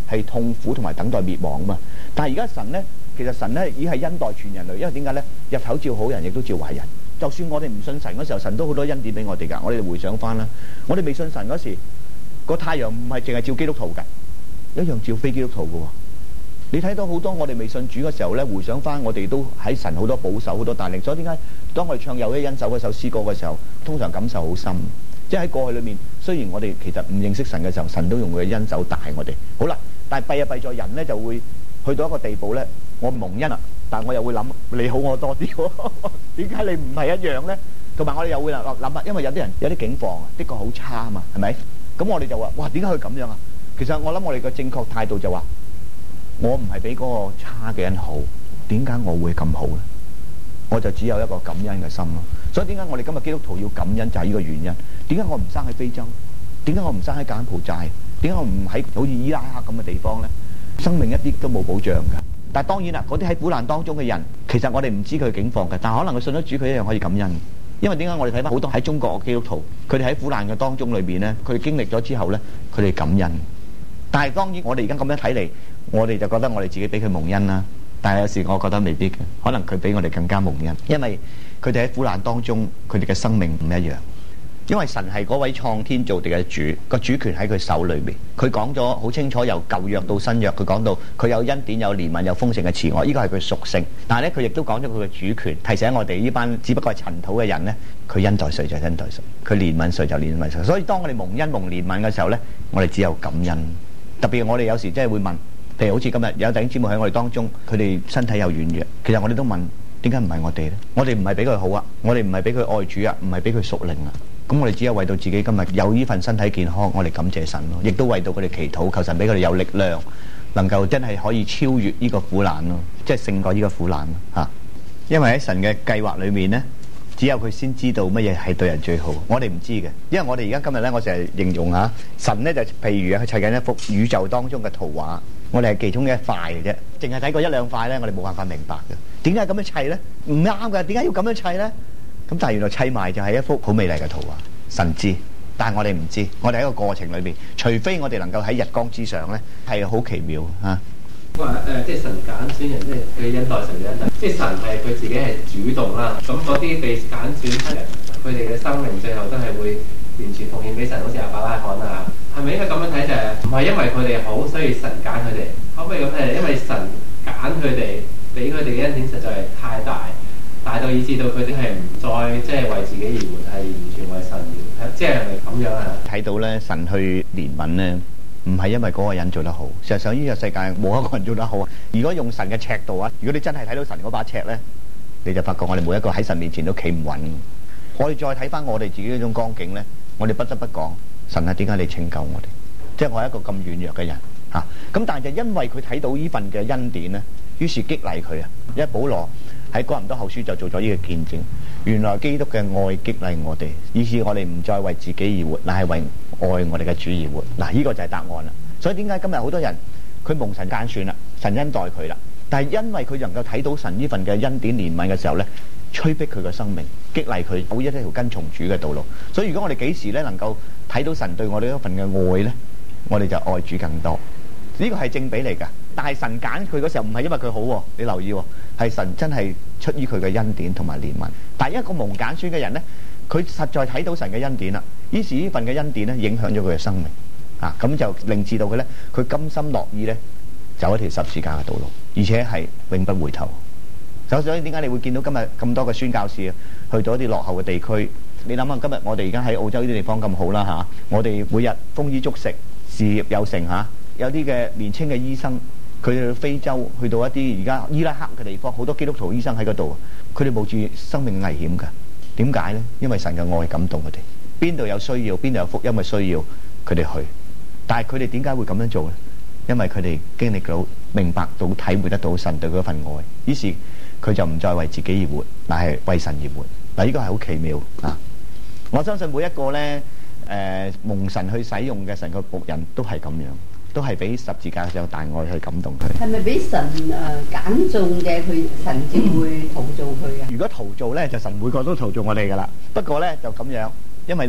係痛苦同埋等待滅亡啊嘛。但係而家神咧，其實神咧已經係恩待全人類，因為點解咧？日頭照好人，亦都照壞人。就算我哋唔信神嗰時候，神都好多恩典俾我哋㗎。我哋回想翻啦，我哋未信神嗰時，個太陽唔係淨係照基督徒㗎，一樣照非基督徒㗎喎。你睇到好多我哋未信主嘅時候咧，回想翻我哋都喺神好多保守、好多帶領。所以點解當我哋唱有一恩手嗰首詩歌嘅時候，通常感受好深。即係喺過去裏面，雖然我哋其實唔認識神嘅時候，神都用佢嘅恩手帶我哋。好啦，但係弊在人咧就會去到一個地步咧，我蒙恩啊，但係我又會諗你好我多啲喎，點解你唔係一樣咧？同埋我哋又會諗啊，因為有啲人有啲境況啊，的確好差啊嘛，係咪？咁我哋就話：哇，點解佢咁樣啊？其實我諗我哋嘅正確態度就話：我唔係比嗰個差嘅人好，點解我會咁好咧？我就只有一個感恩嘅心咯。所以點解我哋今日基督徒要感恩就係呢個原因。點解我唔生喺非洲？點解我唔生喺柬埔寨？點解我唔喺好似伊拉克咁嘅地方咧？生命一啲都冇保障㗎。但係當然啦，嗰啲喺苦難當中嘅人，其實我哋唔知佢境況嘅，但係可能佢信咗主，佢一樣可以感恩。因為點解我哋睇翻好多喺中國嘅基督徒，佢哋喺苦難嘅當中裏邊咧，佢哋經歷咗之後咧，佢哋感恩。但係當然我哋而家咁樣睇嚟，我哋就覺得我哋自己俾佢蒙恩啦。但係有時我覺得未必嘅，可能佢比我哋更加蒙恩，因為佢哋喺苦難當中，佢哋嘅生命唔一樣。因為神係嗰位創天造地嘅主，個主權喺佢手裏面。佢講咗好清楚，由舊約到新約，佢講到佢有恩典、有憐憫、有豐盛嘅慈愛，呢個係佢屬性。但係咧，佢亦都講咗佢嘅主權，提醒我哋呢班只不過係塵土嘅人咧，佢恩待誰就恩待誰，佢憐憫誰就憐憫誰。所以當我哋蒙恩蒙憐憫嘅時候咧，我哋只有感恩。特別我哋有時真係會問，譬如好似今日有弟兄姊妹喺我哋當中，佢哋身體有軟弱，其實我哋都問點解唔係我哋咧？我哋唔係俾佢好啊，我哋唔係俾佢愛主啊，唔係俾佢屬靈啊。咁我哋只有為到自己今日有呢份身體健康，我哋感謝神咯，亦都為到佢哋祈禱，求神俾佢哋有力量，能夠真係可以超越呢個苦難咯，即係勝過呢個苦難嚇。因為喺神嘅計劃裏面呢，只有佢先知道乜嘢係對人最好，我哋唔知嘅。因為我哋而家今日呢，我成日形容下神呢，就譬如佢砌緊一幅宇宙當中嘅圖畫，我哋係其中嘅一塊嘅啫，淨係睇過一兩塊呢，我哋冇辦法明白嘅。點解咁樣砌呢？唔啱㗎，點解要咁樣砌呢？咁但係原來砌埋就係一幅好美麗嘅圖畫，神知，但係我哋唔知，我哋喺個過程裏邊，除非我哋能夠喺日光之上咧，係好奇妙嚇。 話即係神揀選人，即係佢恩待神嘅恩待，即係神係佢自己係主動啦。咁嗰啲被揀選出嚟，佢哋嘅生命最後都係會完全奉獻俾神，好似亞伯拉罕啊，係咪應該咁樣睇？就係唔係因為佢哋好，所以神揀佢哋？可唔可以咁睇？因為神揀佢哋，俾佢哋嘅恩典實在係太大。大到以致到佢哋係唔再即係為自己而活，係完全為神而，即係咪咁樣啊？睇到咧，神去憐憫咧，唔係因為嗰個人做得好，事實上呢個世界冇一個人做得好啊！如果用神嘅尺度啊，如果你真係睇到神嗰把尺咧，你就發覺我哋每一個喺神面前都企唔穩。我哋再睇翻我哋自己嗰種光景咧，我哋不得不講，神啊，點解你拯救我哋？即係我係一個咁軟弱嘅人嚇。咁但係就因為佢睇到呢份嘅恩典咧，於是激勵佢啊，因為保羅喺哥林多後書就做咗呢個見證，原來基督嘅愛激勵我哋，以致我哋唔再為自己而活，乃係為愛我哋嘅主而活。嗱，呢個就係答案啦。所以點解今日好多人佢蒙神揀選啦，神恩待佢啦，但係因為佢能夠睇到神呢份嘅恩典憐憫嘅時候咧，催逼佢嘅生命，激勵佢走一條跟從主嘅道路。所以如果我哋幾時咧能夠睇到神對我哋一份嘅愛咧，我哋就愛主更多。呢個係正比嚟㗎。但係神揀佢嗰時候唔係因為佢好喎，你留意喎，係神真係出於佢嘅恩典同埋憐憫。但係一個蒙揀選嘅人咧，佢實在睇到神嘅恩典啦，於是呢份嘅恩典咧影響咗佢嘅生命啊，咁就令至到佢咧，佢甘心樂意咧走一條十字架嘅道路，而且係永不回頭。所以點解你會見到今日咁多嘅宣教士去到一啲落後嘅地區？你諗下今日我哋而家喺澳洲呢啲地方咁好啦嚇，我哋每日豐衣足食，事業有成嚇，有啲嘅年青嘅醫生。佢哋去非洲，去到一啲而家伊拉克嘅地方，好多基督徒醫生喺嗰度，佢哋冒住生命危險㗎。點解呢？因為神嘅愛感動佢哋，邊度有需要，邊度有福音嘅需要，佢哋去。但係佢哋點解會咁樣做呢？因為佢哋經歷到、明白到、體會得到神對佢一份愛，於是佢就唔再為自己而活，乃係為神而活。嗱，呢個係好奇妙啊！我相信每一個呢，蒙神去使用嘅神嘅僕人都係咁樣。都係俾十字架上大愛去感動佢。係咪俾神揀中嘅佢神先會陶造佢啊？如果陶造咧，就神每個都陶造我哋噶啦。不過咧就咁樣，因為咧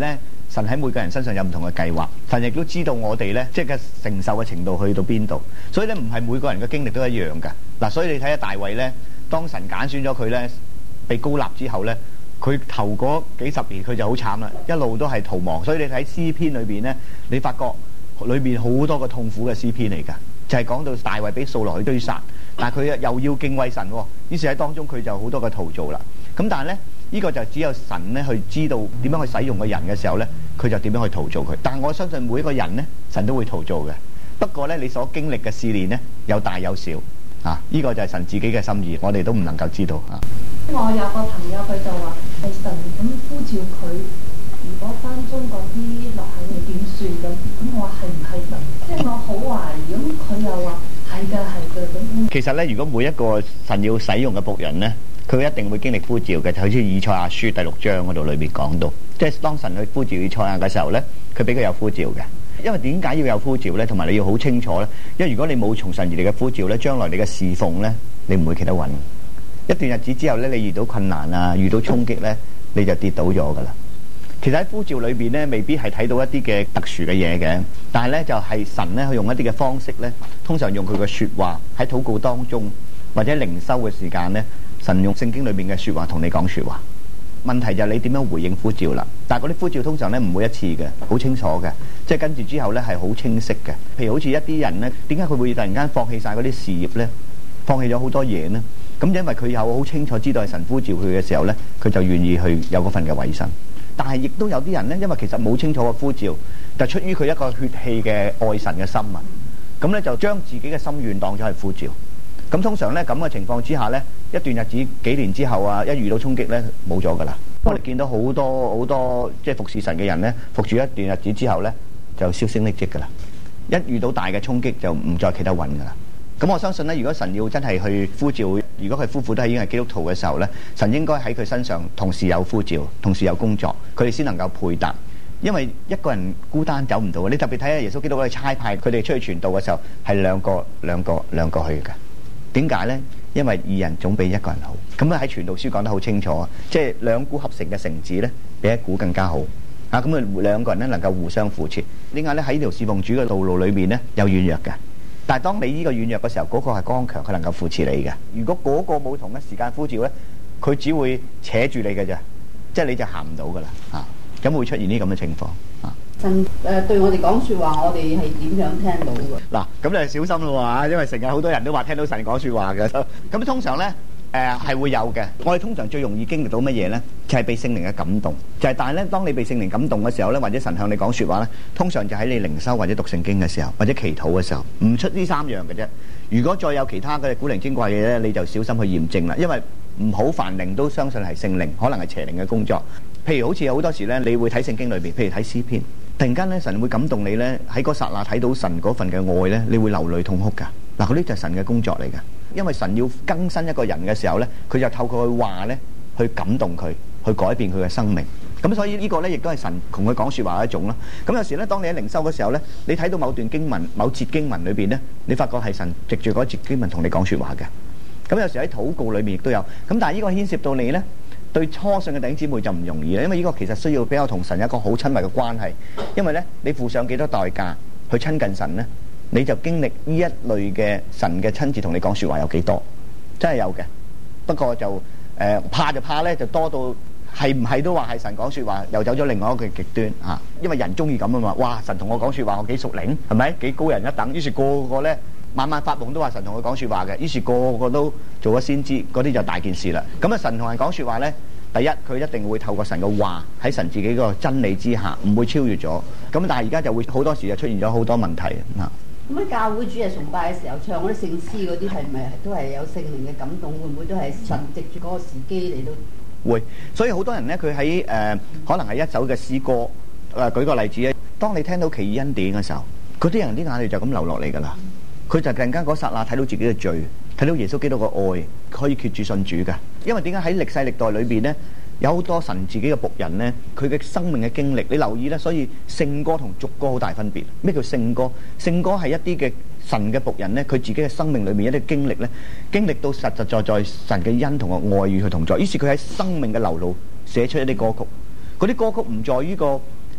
神喺每個人身上有唔同嘅計劃，神亦都知道我哋咧即係嘅承受嘅程度去到邊度，所以咧唔係每個人嘅經歷都一樣㗎。嗱，所以你睇下大衛咧，當神揀選咗佢咧，被膏立之後咧，佢頭嗰幾十年佢就好慘啦，一路都係逃亡。所以你睇詩篇裏邊咧，你發覺裏邊好多個痛苦嘅詩篇嚟㗎，就係講到大衛俾掃羅去追殺，但係佢又要敬畏神喎，於是喺當中佢就好多嘅陶造啦。咁但係咧，呢個就只有神咧去知道點樣去使用個人嘅時候咧，佢就點樣去陶造佢。但係我相信每一個人咧，神都會陶造嘅。不過咧，你所經歷嘅試煉咧，有大有小啊。呢個就係神自己嘅心意，我哋都唔能夠知道啊。 我有個朋友佢就話係神咁呼召佢，如果翻中國啲落後會點算咁？咁我話係唔係神？即係我好懷疑。咁佢又話係㗎係㗎咁。其實咧，如果每一個神要使用嘅僕人咧，佢一定會經歷呼召嘅，就好似以賽亞書第6章嗰度裏面講到，即係當神去呼召以賽亞嘅時候咧，佢俾佢有呼召嘅。因為點解要有呼召咧？同埋你要好清楚咧，因為如果你冇從神而嚟嘅呼召咧，將來你嘅侍奉咧，你唔會企得穩。一段日子之後咧，你遇到困難啊，遇到衝擊咧，你就跌倒咗噶啦。其實喺呼召裏邊咧，未必係睇到一啲嘅特殊嘅嘢嘅，但係咧就係神咧去用一啲嘅方式咧，通常用佢嘅説話喺禱告當中或者靈修嘅時間咧，神用聖經裏邊嘅説話同你講説話。問題就係你點樣回應呼召啦。但係嗰啲呼召通常咧唔會一次嘅，好清楚嘅，即係跟住之後咧係好清晰嘅。譬如好似一啲人咧，點解佢會突然間放棄晒嗰啲事業咧，放棄咗好多嘢呢？咁因為佢有好清楚知道係神呼召佢嘅時候咧，佢就願意去有嗰份嘅委身。但係亦都有啲人咧，因為其實冇清楚嘅呼召，就出於佢一個血氣嘅愛神嘅心啊，咁咧就將自己嘅心願當咗係呼召。咁通常咧咁嘅情況之下咧，一段日子幾年之後啊，一遇到衝擊咧冇咗噶啦。我哋見到好多即係服侍神嘅人咧，服住一段日子之後咧就銷聲匿跡噶啦。一遇到大嘅衝擊就唔再企得穩噶啦。咁我相信咧，如果神要真係去呼召，如果佢夫婦都係已經係基督徒嘅時候咧，神應該喺佢身上同時有呼召，同時有工作，佢哋先能夠配搭。因為一個人孤單走唔到嘅。你特別睇下耶穌基督嗰啲差派，佢哋出去傳道嘅時候係兩個去嘅。點解呢？因為二人總比一個人好。咁啊喺傳道書講得好清楚啊，即係兩股合成嘅繩子咧，比一股更加好啊。咁啊兩個人咧能夠互相扶持。點解咧？喺呢條侍奉主嘅道路裏面咧有軟弱嘅，但係當你呢個軟弱嘅時候，嗰個係剛強，佢能夠扶持你嘅。如果嗰個冇同一時間呼召咧，佢只會扯住你嘅啫，即係你就行唔到噶啦啊！咁會出現呢咁嘅情況啊。 神對我哋講説話，我哋係點樣聽到嘅？ 嗱，咁你就小心咯喎，因為成日好多人都話聽到神講説話嘅。咁通常咧係會有嘅。我哋通常最容易經歷到乜嘢咧？就係被聖靈嘅感動。就係但係咧，當你被聖靈感動嘅時候咧，或者神向你講説話咧，通常就喺你靈修或者讀聖經嘅時候，或者祈禱嘅時候，唔出呢三樣嘅啫。如果再有其他嘅古靈精怪嘅嘢咧，你就小心去驗證啦。因為唔好凡靈都相信係聖靈，可能係邪靈嘅工作。譬如好似有好多時咧，你會睇聖經裏邊，譬如睇詩篇。突然間咧，神會感動你咧，喺嗰剎那睇到神嗰份嘅愛咧，你會流淚痛哭噶。嗱，嗰啲就係神嘅工作嚟嘅。因為神要更新一個人嘅時候咧，佢就透過佢話咧，去感動佢，去改變佢嘅生命。咁所以呢個咧，亦都係神同佢講説話嘅一種啦。咁有時咧，當你喺靈修嘅時候咧，你睇到某段經文、某節經文裏邊咧，你發覺係神藉住嗰節經文同你講説話嘅。咁有時喺禱告裏面亦都有。咁但係呢個牽涉到你咧。對初信嘅弟兄姊妹就唔容易啦，因為呢個其實需要比較同神一個好親密嘅關係。因為咧，你付上幾多代價去親近神咧，你就經歷呢一類嘅神嘅親自同你講説話有幾多，真係有嘅。不過就怕就怕咧，就多到係唔係都話係神講説話，又走咗另外一個極端嚇。因為人中意咁啊嘛，哇！神同我講説話，我幾屬靈，係咪幾高人一等？於是個個咧。晚晚發夢都話神同佢講説話嘅，於是個個都做咗先知，嗰啲就大件事啦。咁啊，神同人講説話咧，第一佢一定會透過神嘅話喺神自己個真理之下，唔會超越咗。咁但係而家就會好多時就出現咗好多問題啊。 咁喺教會主日崇拜嘅時候唱嗰啲聖詩嗰啲係咪都係有聖靈嘅感動？會唔會都係神藉住嗰個時機嚟到？會，所以好多人咧，佢喺可能係一首嘅詩歌舉個例子咧，當你聽到奇異恩典嘅時候，嗰啲人啲眼淚就咁流落嚟㗎啦。佢就突然間嗰剎那睇到自己嘅罪，睇到耶穌基督嘅愛，可以決志信主嘅。因為點解喺歷世歷代裏邊咧，有好多神自己嘅僕人咧，佢嘅生命嘅經歷，你留意咧，所以聖歌同俗歌好大分別。咩叫聖歌？聖歌係一啲嘅神嘅僕人咧，佢自己嘅生命裏面一啲經歷咧，經歷到實實在在神嘅恩同嘅愛與佢同在，於是佢喺生命嘅流露寫出一啲歌曲。嗰啲歌曲唔在於個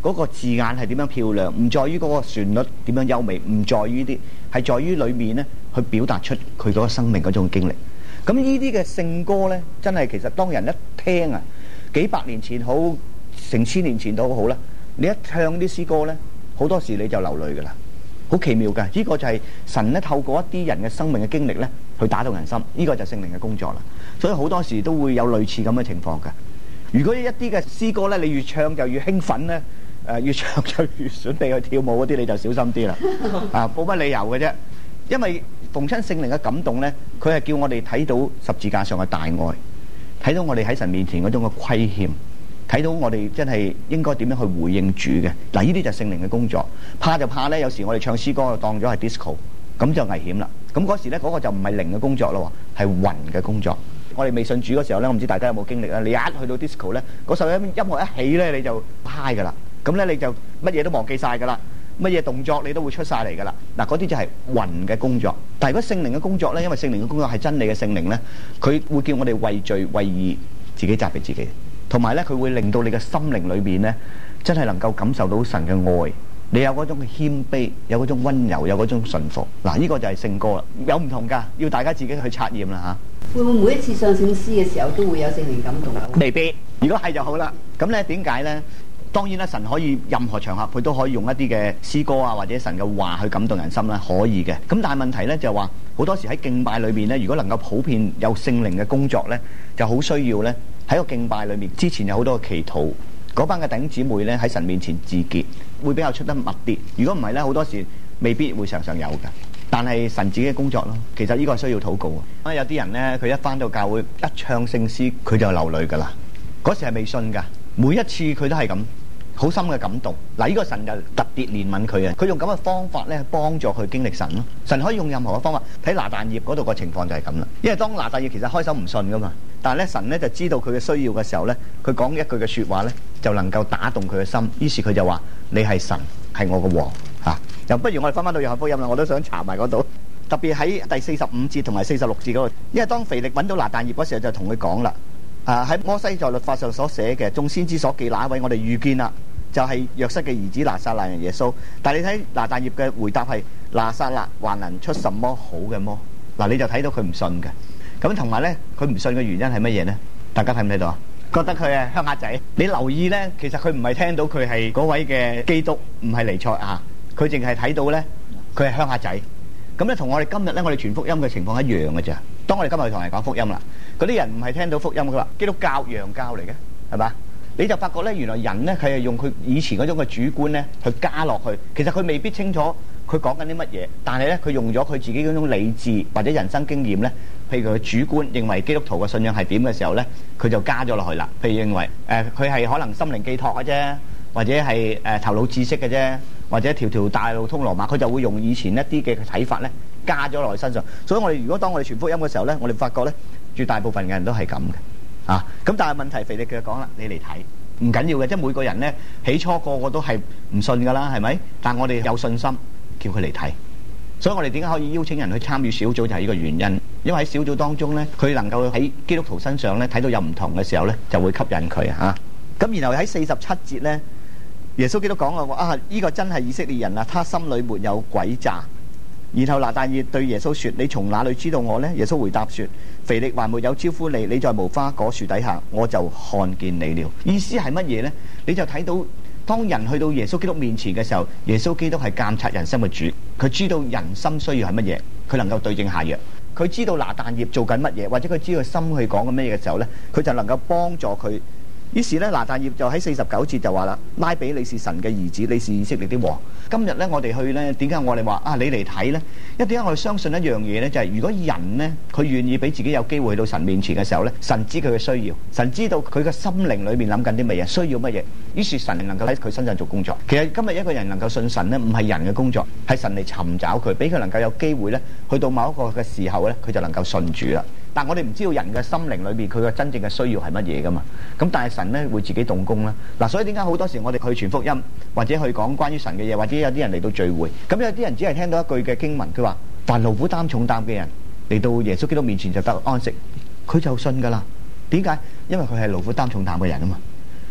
嗰個字眼係點樣漂亮，唔在於嗰個旋律點樣優美，唔在於啲，係在於裏面咧去表達出佢嗰個生命嗰種經歷。咁呢啲嘅聖歌咧，真係其實當人一聽啊，幾百年前好，成千年前都好啦，你一唱啲詩歌咧，好多時你就流淚噶啦，好奇妙㗎。呢個就係神咧透過一啲人嘅生命嘅經歷咧，去打動人心，呢個就係聖靈嘅工作啦。所以好多時都會有類似咁嘅情況㗎。如果一啲嘅詩歌咧，你越唱就越興奮咧，越唱就越想你去跳舞嗰啲，你就小心啲啦。冇乜理由嘅啫。因為逢親聖靈嘅感動咧，佢係叫我哋睇到十字架上嘅大愛，睇到我哋喺神面前嗰種嘅虧欠，睇到我哋真係應該點樣去回應主嘅。嗱，呢啲就係聖靈嘅工作。怕就怕咧，有時我哋唱詩歌就當咗係 disco， 咁就危險啦。咁嗰時咧，嗰個就唔係靈嘅工作咯，係魂嘅工作。我哋未信主嗰時候咧，我唔知大家有冇經歷啦。你一去到 disco 咧，嗰首音樂一起咧，你就 high 噶啦。咁咧你就乜嘢都忘記晒噶啦，乜嘢動作你都會出晒嚟噶啦。嗱，嗰啲就係魂嘅工作。但係如果聖靈嘅工作咧，因為聖靈嘅工作係真理嘅聖靈咧，佢會叫我哋為罪為義自己責備自己，同埋咧佢會令到你嘅心靈裏邊咧真係能夠感受到神嘅愛。你有嗰種嘅謙卑，有嗰種溫柔，有嗰種順服。嗱，呢個就係聖歌啦，有唔同㗎，要大家自己去測驗啦嚇。 會唔會每一次唱聖詩嘅時候都會有聖靈感動啊？ 未必，如果係就好啦。咁咧點解咧？當然啦，神可以任何場合佢都可以用一啲嘅詩歌啊，或者神嘅話去感動人心啦，可以嘅。咁但係問題咧就係話，好多時喺敬拜裏邊咧，如果能夠普遍有聖靈嘅工作咧，就好需要咧喺個敬拜裏面之前有好多嘅祈禱。嗰班嘅弟兄姊妹咧喺神面前自潔，會比較出得密啲。如果唔係咧，好多時未必會常常有嘅。但係神自己嘅工作咯，其實呢個係需要禱告啊。有啲人咧，佢一返到教會一唱聖詩，佢就流淚㗎啦。嗰時係未信㗎，每一次佢都係咁，好深嘅感動。嗱，呢個神就特別憐憫佢啊！佢用咁嘅方法咧幫助佢經歷神咯。神可以用任何嘅方法。睇拿但業嗰度個情況就係咁啦。因為當拿但業其實開手唔信㗎嘛，但係咧神咧就知道佢嘅需要嘅時候咧，佢講一句嘅説話咧就能夠打動佢嘅心。於是佢就話：你係神，係我嘅王嚇。又不如我哋翻到約翰福音啦，我都想查埋嗰度，特別喺第45節同埋46節嗰度。因為當腓力揾到拿但業嗰時候，就同佢講啦。喺摩西在律法上所寫嘅，眾先知所記那一位，我哋遇見啦，就係約瑟嘅兒子拿撒勒人耶穌。但係你睇拿但業嘅回答係：拿撒勒還能出什麼好嘅麼？嗱，你就睇到佢唔信嘅。咁同埋咧，佢唔信嘅原因係乜嘢咧？大家睇唔睇到啊？覺得佢係鄉下仔。你留意咧，其實佢唔係聽到佢係嗰位嘅基督，唔係彌賽亞，佢淨係睇到咧，佢係鄉下仔。咁咧，同我哋今日咧，我哋傳福音嘅情況一樣嘅咋。當我哋今日同人講福音啦，嗰啲人唔係聽到福音，佢話基督教洋教嚟嘅，係嘛？你就發覺咧，原來人咧，佢係用佢以前嗰種嘅主觀咧去加落去。其實佢未必清楚佢講緊啲乜嘢，但係咧，佢用咗佢自己嗰種理智或者人生經驗咧，譬如佢主觀認為基督徒嘅信仰係點嘅時候咧，佢就加咗落去啦。譬如認為佢係可能心靈寄託嘅啫，或者係頭腦知識嘅啫，或者條條大路通羅馬，佢就會用以前一啲嘅睇法咧加咗落去身上。所以我哋如果當我哋傳福音嘅時候咧，我哋發覺咧，絕大部分嘅人都係咁嘅。咁但係問題，腓力佢講啦，你嚟睇唔緊要嘅，即係每個人咧起初個個都係唔信噶啦，係咪？但係我哋有信心，叫佢嚟睇。所以我哋點解可以邀請人去參與小組，就係呢個原因。因為喺小組當中咧，佢能夠喺基督徒身上咧睇到有唔同嘅時候咧，就會吸引佢嚇。咁然後喺47節咧，耶穌基督講話呢個真係以色列人啊，他心裏沒有詭詐。然後拿但業對耶穌說：你從哪裏知道我呢？耶穌回答說：腓力還沒有招呼你，你在無花果樹底下，我就看見你了。意思係乜嘢呢？你就睇到當人去到耶穌基督面前嘅時候，耶穌基督係監察人心嘅主，佢知道人心需要係乜嘢，佢能夠對症下藥。佢知道拿但業做緊乜嘢，或者佢知道佢心去講緊乜嘢嘅時候呢，佢就能夠幫助佢。於是咧，拿但業就喺49節就話啦：拉比，你是神嘅兒子，你是以色列的王。今日咧，我哋去咧，點解我哋話你嚟睇咧？因為點解我哋相信一樣嘢咧？就係如果人咧，佢願意俾自己有機會去到神面前嘅時候咧，神知佢嘅需要，神知道佢嘅心靈裏面諗緊啲乜嘢，需要乜嘢，於是神能夠喺佢身上做工作。其實今日一個人能夠信神咧，唔係人嘅工作，係神嚟尋找佢，俾佢能夠有機會咧，去到某一個嘅時候咧，佢就能夠信主啦。但我哋唔知道人嘅心靈裏面佢嘅真正嘅需要係乜嘢噶嘛？咁但係神咧會自己動工啦。嗱，所以點解好多時我哋去傳福音，或者去講關於神嘅嘢，或者有啲人嚟到聚會，咁有啲人只係聽到一句嘅經文，佢話：凡勞苦擔重擔嘅人嚟到耶穌基督面前就得安息，佢就信噶啦。點解？因為佢係勞苦擔重擔嘅人啊嘛。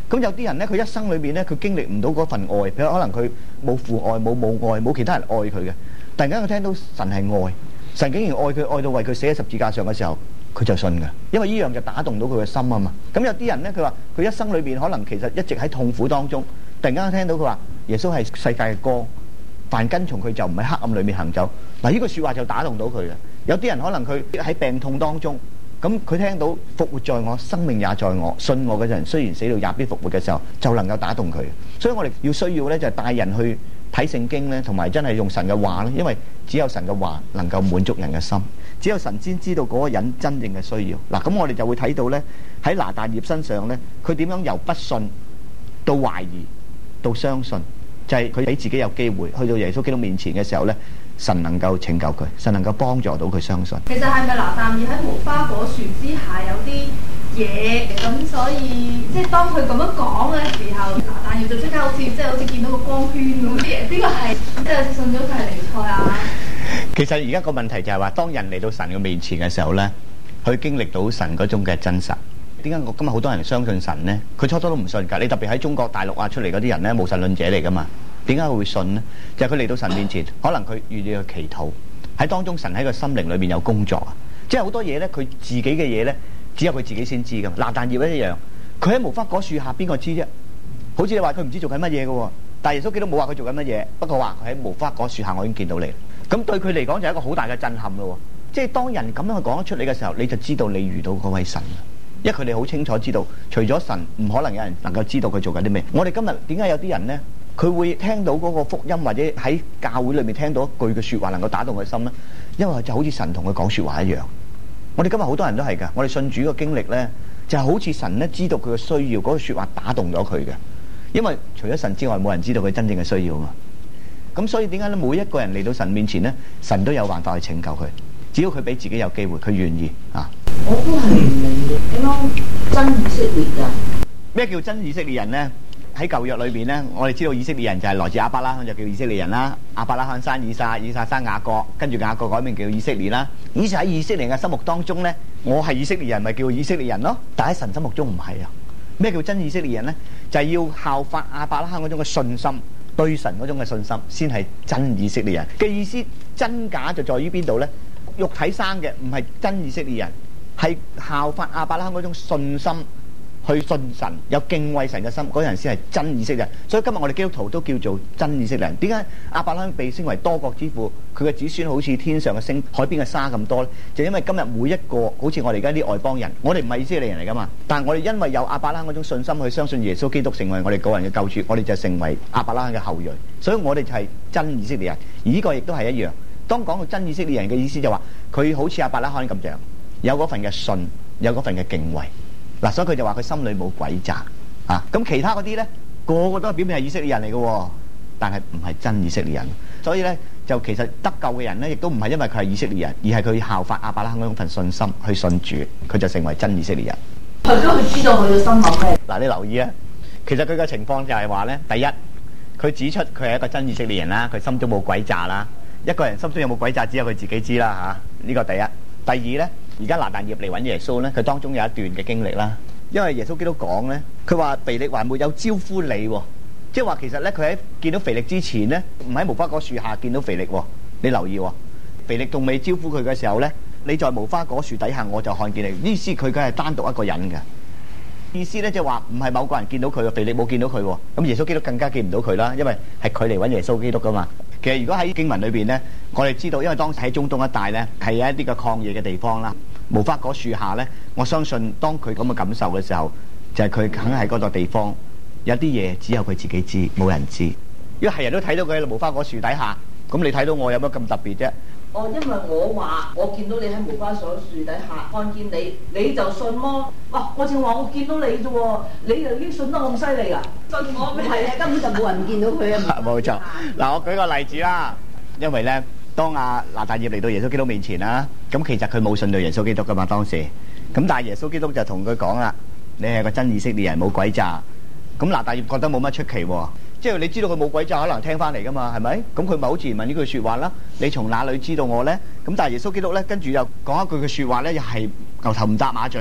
咁有啲人咧，佢一生裏邊咧，佢經歷唔到嗰份愛，譬如可能佢冇父愛、冇母愛、冇其他人愛佢嘅。突然間佢聽到神係愛，神竟然愛佢，愛到為佢死喺十字架上嘅時候，佢就信嘅，因為呢樣就打動到佢嘅心啊嘛。咁有啲人咧，佢話佢一生裏邊可能其實一直喺痛苦當中，突然間聽到佢話耶穌係世界嘅光，凡跟從佢就唔喺黑暗裏面行走。嗱，呢句説話就打動到佢嘅。有啲人可能佢喺病痛當中。咁佢聽到復活在我，生命也在我，信我嘅人雖然死了也必復活嘅時候，就能夠打動佢。所以我哋需要咧就係帶人去睇聖經咧，同埋真係用神嘅話咧，因為只有神嘅話能夠滿足人嘅心，只有神先知道嗰個人真正嘅需要。嗱，咁我哋就會睇到咧喺拿但業身上咧，佢點樣由不信到懷疑到相信，就係佢俾自己有機會去到耶穌基督面前嘅時候咧。神能夠拯救佢，神能夠幫助到佢相信。 其實係咪拿但業喺無花果樹之下有啲嘢咁，所以即係當佢咁樣講嘅時候，拿但業就即刻好似見到個光圈咁嘅。呢個係即係信咗佢係彌賽亞。 其實而家個問題就係話，當人嚟到神嘅面前嘅時候咧，佢經歷到神嗰種嘅真實。點解我今日好多人相信神咧？佢初初都唔信㗎。你特別喺中國大陸啊出嚟嗰啲人咧，無神論者嚟㗎嘛。點解佢會信呢？就係佢嚟到神面前，可能佢願意去祈禱，喺當中神喺個心靈裏面有工作啊！即係好多嘢咧，佢自己嘅嘢咧，只有佢自己先知㗎。拿但業一樣，佢喺無花果樹下邊個知啫？好似你話佢唔知做緊乜嘢嘅喎，但係耶穌基督冇話佢做緊乜嘢，不過話佢喺無花果樹下我已經見到你。咁對佢嚟講就係一個好大嘅震撼咯。即係當人咁樣去講得出嚟嘅時候，你就知道你遇到嗰位神。因為佢哋好清楚知道，除咗神，唔可能有人能夠知道佢做緊啲咩。我哋今日點解有啲人呢？佢會聽到嗰個福音，或者喺教會裏面聽到一句嘅説話，能夠打動佢心呢？因為就好似神同佢講説話一樣。我哋今日好多人都係㗎，我哋信主嘅經歷呢，就係好似神呢知道佢嘅需要，嗰個説話打動咗佢嘅。因為除咗神之外，冇人知道佢真正嘅需要啊嘛。咁所以點解咧？每一個人嚟到神面前呢，神都有辦法去拯救佢，只要佢俾自己有機會，佢願意啊。 我都係唔明嘅，點樣真以色列人？ 咩叫真以色列人呢？喺舊約裏邊呢，我哋知道以色列人就係來自亞伯拉罕，就叫以色列人啦。亞伯拉罕生以撒，以撒生雅各，跟住雅各改名叫以色列啦。於是喺以色列人嘅心目當中呢，我係以色列人，咪叫以色列人咯。但喺神心目中唔係啊。咩叫真以色列人呢？就係要效法亞伯拉罕嗰種嘅信心，對神嗰種嘅信心，先係真以色列人嘅意思。真假就在於邊度呢？肉體生嘅唔係真以色列人，係效法亞伯拉罕嗰種信心。去信神，有敬畏神嘅心，嗰人先係真以色列人。所以今日我哋基督徒都叫做真以色列人。點解亞伯拉罕被稱為多國之父？佢嘅子孫好似天上嘅星、海邊嘅沙咁多呢？就因為今日每一個好似我哋而家啲外邦人，我哋唔係以色列人嚟噶嘛，但係我哋因為有亞伯拉罕嗰種信心去相信耶穌基督成為我哋個人嘅救主，我哋就成為亞伯拉罕嘅後裔。所以我哋就係真以色列人。而呢個亦都係一樣。當講到真以色列人嘅意思就話，佢好似亞伯拉罕咁樣，有嗰份嘅信，有嗰份嘅敬畏。嗱，所以佢就話佢心裏冇詭詐啊！咁其他嗰啲咧，個個都表面係以色列人嚟嘅，但係唔係真以色列人。所以咧，就其實得救嘅人咧，亦都唔係因為佢係以色列人，而係佢效法亞伯拉罕嗰份信心去信主，佢就成為真以色列人。 係咯，佢知道佢嘅心諗咩？ 嗱，你留意啊，其實佢嘅情況就係話咧，第一，佢指出佢係一個真以色列人啦，佢心中冇詭詐啦。一個人心中有冇詭詐，只有佢自己知啦嚇。呢個第一。第二咧。而家拿但業嚟揾耶穌咧，佢當中有一段嘅經歷啦。因為耶穌基督講咧，佢話腓力還沒有招呼你喎，即係話其實咧，佢喺見到腓力之前咧，唔喺無花果樹下見到腓力喎。你留意喎，腓力仲未招呼佢嘅時候咧，你在無花果樹底下我就看見你。意思佢梗係單獨一個人嘅意思咧，即係話唔係某個人見到佢喎，腓力冇見到佢喎。咁耶穌基督更加見唔到佢啦，因為係佢嚟揾耶穌基督噶嘛。其實如果喺經文裏邊咧，我哋知道，因為當時喺中東一帶咧係有一啲嘅曠野嘅地方啦。無花果樹下咧，我相信當佢咁嘅感受嘅時候，就係佢肯喺嗰個地方有啲嘢只有佢自己知，冇人知。因為係人都睇到佢喺無花果樹底下，咁你睇到我有乜咁特別啫？ 哦，因為我話我見到你喺無花果樹底下看見你，你就信咯。哇！我正話我見到你啫喎，你就已經信得咁犀利啊？信我咩？係啊，根本就冇人見到佢啊！ 冇錯。嗱，我舉個例子啦，因為咧。當拿但業嚟到耶穌基督面前啦，咁其實佢冇信到耶穌基督噶嘛當時，咁但係耶穌基督就同佢講啦：你係個真以色列人，冇詭詐。咁拿但業覺得冇乜出奇喎，即係你知道佢冇詭詐，可能聽翻嚟噶嘛，係咪？咁佢咪好自然問呢句説話啦：你從哪裏知道我咧？咁但係耶穌基督咧，跟住又講一句嘅説話咧，又係牛頭唔搭馬嘴嘅。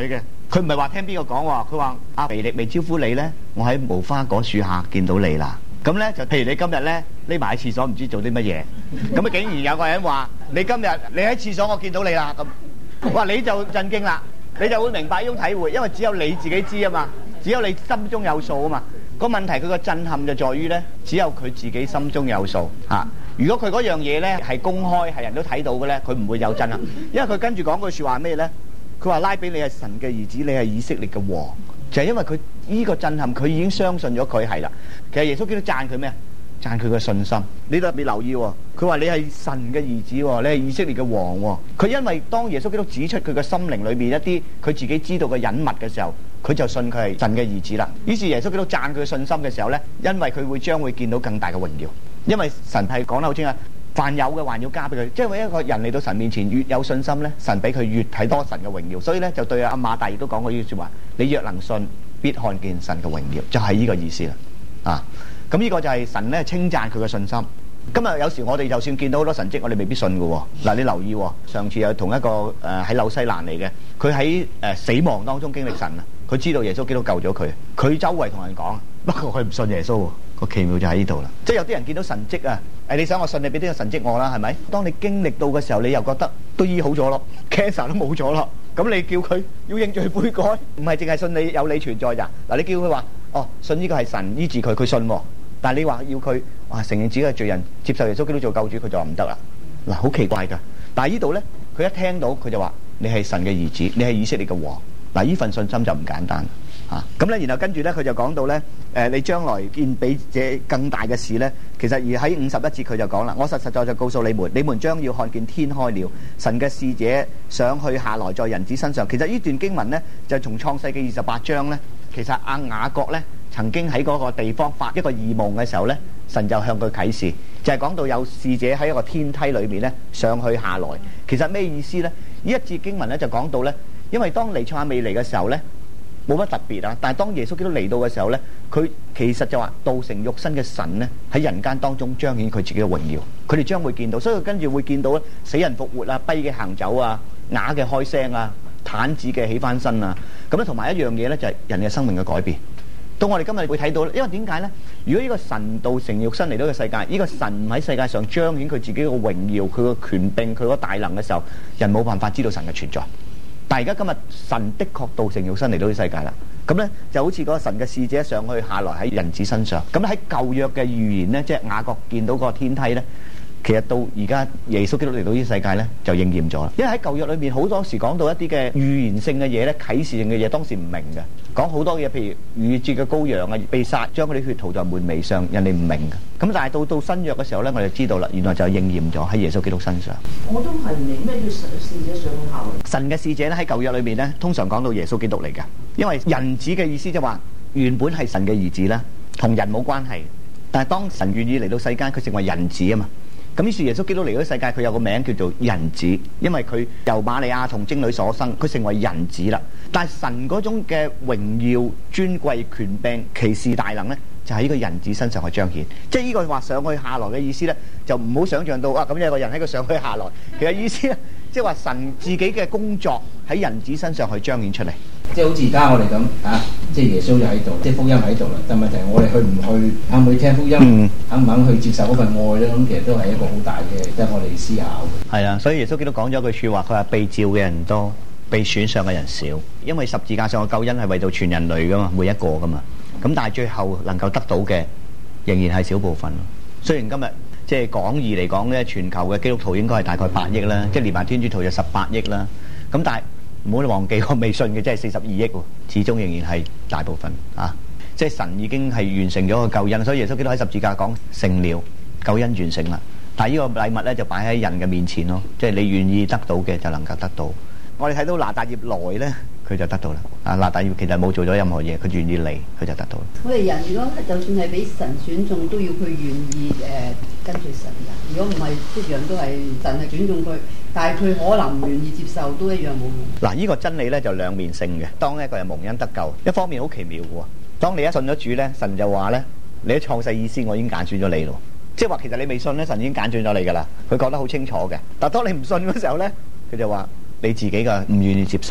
佢唔係話聽邊個講喎，佢話阿腓力未招呼你咧，我喺無花果樹下見到你啦。咁咧就譬如你今日咧匿埋喺廁所唔知做啲乜嘢，咁啊竟然有個人話你今日你喺廁所我見到你啦，咁哇你就震驚啦，你就會明白呢種體會，因為只有你自己知啊嘛，只有你心中有數啊嘛。個問題佢個震撼就在於咧，只有佢自己心中有數嚇。如果佢嗰樣嘢咧係公開係人都睇到嘅咧，佢唔會有震撼，因為佢跟住講句説話咩咧？佢話拉比你係神嘅兒子，你係以色列嘅王，就係因為佢呢個震撼，佢已經相信咗佢係啦。其實耶穌基督讚佢咩啊？讚佢嘅信心。你特別留意喎，佢話你係神嘅兒子喎，你係以色列嘅王喎。佢因為當耶穌基督指出佢嘅心靈裏面一啲佢自己知道嘅隱密嘅時候，佢就信佢係神嘅兒子啦。於是耶穌基督讚佢嘅信心嘅時候咧，因為佢將會見到更大嘅榮耀，因為神係講得好清啊。凡有嘅還要加俾佢，即係一個人嚟到神面前越有信心咧，神俾佢越睇多神嘅榮耀。所以咧就對阿馬大亦都講過呢句説話：你若能信，必看見神嘅榮耀，就係呢個意思啦。啊，咁呢個就係神咧稱讚佢嘅信心。今日有時我哋就算見到好多神蹟，我哋未必信嘅喎。嗱，你留意喎，上次有同一個喺紐西蘭嚟嘅，佢喺死亡當中經歷神啊，佢知道耶穌基督救咗佢，佢周圍同人講，不過佢唔信耶穌喎。個奇妙就喺呢度啦，即係有啲人見到神蹟啊，你想我信你俾啲個神蹟我啦，係咪？當你經歷到嘅時候，你又覺得都醫好咗咯 ，cancer 都冇咗咯，咁你叫佢要認罪悔改，唔係淨係信你有你存在咋？嗱，你叫佢話信呢個係神醫治佢，佢信喎，但係你話要佢承認自己係罪人，接受耶穌基督做救主，佢就話唔得啦。嗱，好奇怪㗎，但係呢度咧，佢一聽到佢就話你係神嘅兒子，你係以色列嘅王。嗱，呢份信心就唔簡單嚇。咁咧，然後跟住咧，佢就講到咧，你將來見比這更大嘅事咧，其實而喺51節佢就講啦，我實實在在告訴你們，你們將要看見天開了，神嘅使者上去下來在人子身上。其實呢段經文咧，就從創世記28章咧，其實阿雅各咧曾經喺嗰個地方發一個異夢嘅時候咧，神就向佢啟示，就係講到有使者喺一個天梯裏面咧上去下來。其實咩意思咧？呢一節經文咧就講到咧。因為當彌賽亞未嚟嘅時候咧，冇乜特別啊。但係當耶穌基督嚟到嘅時候咧，佢其實就話道成肉身嘅神咧喺人間當中彰顯佢自己嘅榮耀，佢哋將會見到，所以佢跟住會見到咧死人復活啊、跛嘅行走啊、啞嘅開聲啊、癱子嘅起翻身啊。咁咧同埋一樣嘢咧就係人嘅生命嘅改變。到我哋今日會睇到咧，因為點解咧？如果呢個神道成肉身嚟到嘅世界，呢個神喺世界上彰顯佢自己嘅榮耀、佢嘅權柄、佢嗰大能嘅時候，人冇辦法知道神嘅存在。但係而家今日神的確道成肉身嚟到呢世界啦，咁咧就好似嗰個神嘅使者上去下來喺人子身上。咁喺舊約嘅預言咧，即係雅各見到個天梯咧，其實到而家耶穌基督嚟到呢世界咧就應驗咗啦。因為喺舊約裏面好多時講到一啲嘅預言性嘅嘢咧、啟示性嘅嘢，當時唔明嘅，講好多嘢，譬如逾越節嘅羔羊啊被殺，將嗰啲血塗在門楣上，人哋唔明嘅。咁但係到新約嘅時候咧，我哋知道啦，原來就應驗咗喺耶穌基督身上。 我都係唔明咩叫神嘅使者上去下來。 神嘅使者咧喺舊約裏面咧，通常講到耶穌基督嚟㗎，因為人子嘅意思就話原本係神嘅兒子啦，同人冇關係。但係當神願意嚟到世間，佢成為人子啊嘛。咁於是耶穌基督嚟到世界，佢有個名叫做人子，因為佢由瑪利亞同精女所生，佢成為人子啦。但係神嗰種嘅榮耀、尊貴、權柄、奇事大能咧，就喺呢個人子身上去彰顯。即係呢個話上去下來嘅意思咧，就唔好想象到咁有個人喺個上去下來。其實意思咧，即係話神自己嘅工作喺人子身上去彰顯出嚟。 即係好似而家我哋咁即係耶穌就喺度，即係福音喺度啦。但問題係我哋去唔去，肯唔去聽福音，肯唔肯去接受嗰份愛咧？咁其實都係一個好大嘅，即係我哋思考。 係啊，所以耶穌基督講咗句説話，佢話被召嘅人多，被選上嘅人少。因為十字架上嘅救恩係為到全人類噶嘛，每一個噶嘛。咁但係最後能夠得到嘅仍然係少部分。雖然今日即係廣義嚟講咧，全球嘅基督徒應該係大概8億啦，即係連埋天主徒就18億啦。咁但係唔好忘記個未信嘅，即係42億喎，始終仍然係大部分啊！即係神已經係完成咗個救恩，所以耶穌基督喺十字架講成了，救恩完成啦。但係呢個禮物咧就擺喺人嘅面前咯，即係你願意得到嘅就能夠得到。我哋睇到拿但業來咧，佢就得到啦。拿但業其實冇做咗任何嘢，佢願意嚟，佢就得到啦。 我哋人如果就算係俾神選中，都要佢願意跟住神㗎。如果唔係，一樣都係神係選中佢，但係佢可能唔願意接受，都一樣冇用。 嗱，呢個真理咧就兩面性嘅。當一個人蒙恩得救，一方面好奇妙嘅喎。當你一信咗主咧，神就話咧，你喺創世以先，我已經揀選咗你咯。即係話其實你未信咧，神已經揀選咗你㗎啦。佢講得好清楚嘅。但係當你唔信嗰時候咧，佢就話你自己嘅唔願意接受。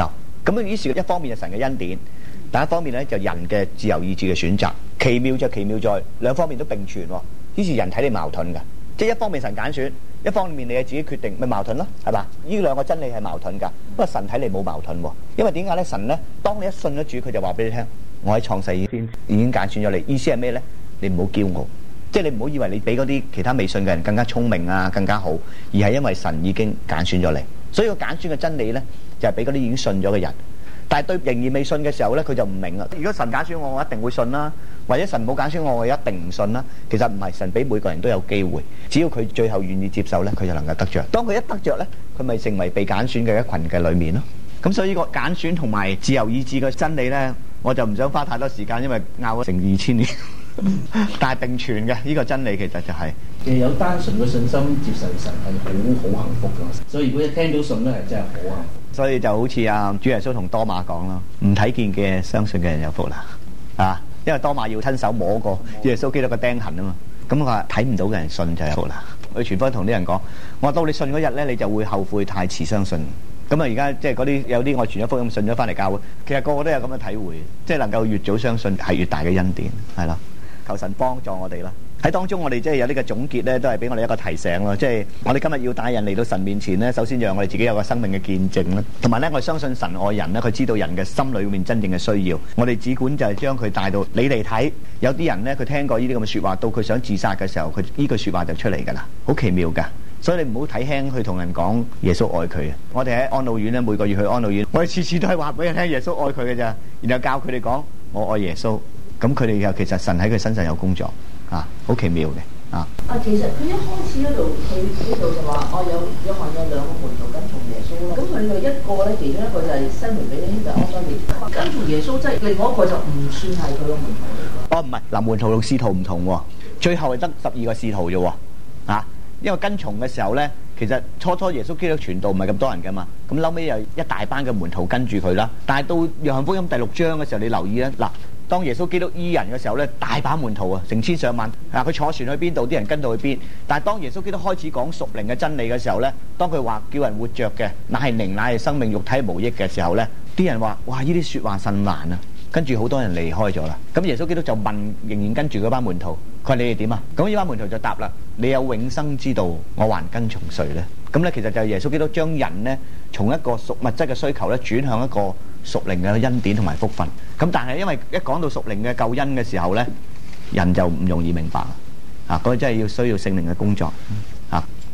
咁於是一方面係神嘅恩典，但一方面咧就人嘅自由意志嘅選擇。奇妙就奇妙在兩方面都並存喎。於是人睇你矛盾㗎，即係一方面神揀選，一方面你係自己決定，咪矛盾咯，係嘛？呢兩個真理係矛盾㗎。不過神睇你冇矛盾喎，因為點解咧？神咧，當你一信咗主，佢就話俾你聽：我喺創世已經揀選咗你。意思係咩咧？你唔好驕傲，即係你唔好以為你比嗰啲其他未信嘅人更加聰明啊，更加好，而係因為神已經揀選咗你。所以個揀選嘅真理咧，就係俾嗰啲已經信咗嘅人。但係對仍然未信嘅時候咧，佢就唔明啦。如果神揀選我，我一定會信啦；或者神冇揀選我，我一定唔信啦。其實唔係，神俾每個人都有機會，只要佢最後願意接受咧，佢就能夠得着。當佢一得着咧，佢咪成為被揀選嘅一群嘅裏面咯。咁所以呢個揀選同埋自由意志嘅真理咧，我就唔想花太多時間，因為拗咗成2000年。但係並存嘅呢個真理其實就係其實有單純嘅信心接受神係好幸福嘅。所以如果一聽到信咧，係真係好幸福。 所以就好似主耶穌同多馬講咯，唔睇見嘅相信嘅人有福啦，啊！因為多馬要親手摸過耶穌基督嘅釘痕啊嘛，咁佢話睇唔到嘅人信就有福啦。我傳福音同啲人講，我話到你信嗰日咧，你就會後悔太遲相信。咁啊，而家即係嗰啲有啲我傳咗福音信咗翻嚟教會，其實個個都有咁嘅體會，即係能夠越早相信係越大嘅恩典，係啦。求神幫助我哋啦。喺當中我哋即係有呢個總結咧，都係俾我哋一個提醒咯。即係我哋今日要帶人嚟到神面前咧，首先讓我哋自己有個生命嘅見證啦，同埋咧我相信神愛人咧，佢知道人嘅心裏面真正嘅需要。我哋只管就係將佢帶到你嚟睇。有啲人咧佢聽過呢啲咁嘅説話，到佢想自殺嘅時候，佢呢句説話就出嚟㗎啦，好奇妙㗎。所以你唔好睇輕去同人講耶穌愛佢啊！我哋喺安老院咧，每個月去安老院，我哋次次都係話俾人聽耶穌愛佢嘅咋，然後教佢哋講我愛耶穌。咁佢哋又其實神喺佢身上有工作啊，好奇妙嘅啊！ 其實佢一開始嗰度，佢呢度就話約翰有兩個門徒跟從耶穌啦。咁佢就一個咧，其中一個就係西門彼得兄弟安西面，跟從耶穌即係另外一個就唔算係佢個門徒嚟㗎。 哦，唔係，嗱，門徒同使徒唔同喎，最後係得12個使徒啫喎，啊！因為跟從嘅時候咧，其實初耶穌基督傳道唔係咁多人㗎嘛，咁後尾又一大班嘅門徒跟住佢啦。但係到約翰福音第6章嘅時候，你留意咧，嗱。當耶穌基督醫人嘅時候咧，大把門徒啊，成千上萬。佢坐船去邊度，啲人跟到去邊。但係當耶穌基督開始講屬靈嘅真理嘅時候咧，當佢話叫人活着嘅，乃係靈，乃係生命，肉體無益嘅時候咧，啲人話：哇！呢啲説話甚難啊！跟住好多人離開咗啦。咁耶穌基督就問仍然跟住嗰班門徒，佢話：你哋點啊？咁呢班門徒就答啦：你有永生之道，我還跟從誰咧？咁咧其實就係耶穌基督將人咧從一個屬物質嘅需求咧轉向一個屬靈嘅恩典同埋福分。咁但係因為一講到屬靈嘅救恩嘅時候咧，人就唔容易明白啦。嗰真係要需要聖靈嘅工作。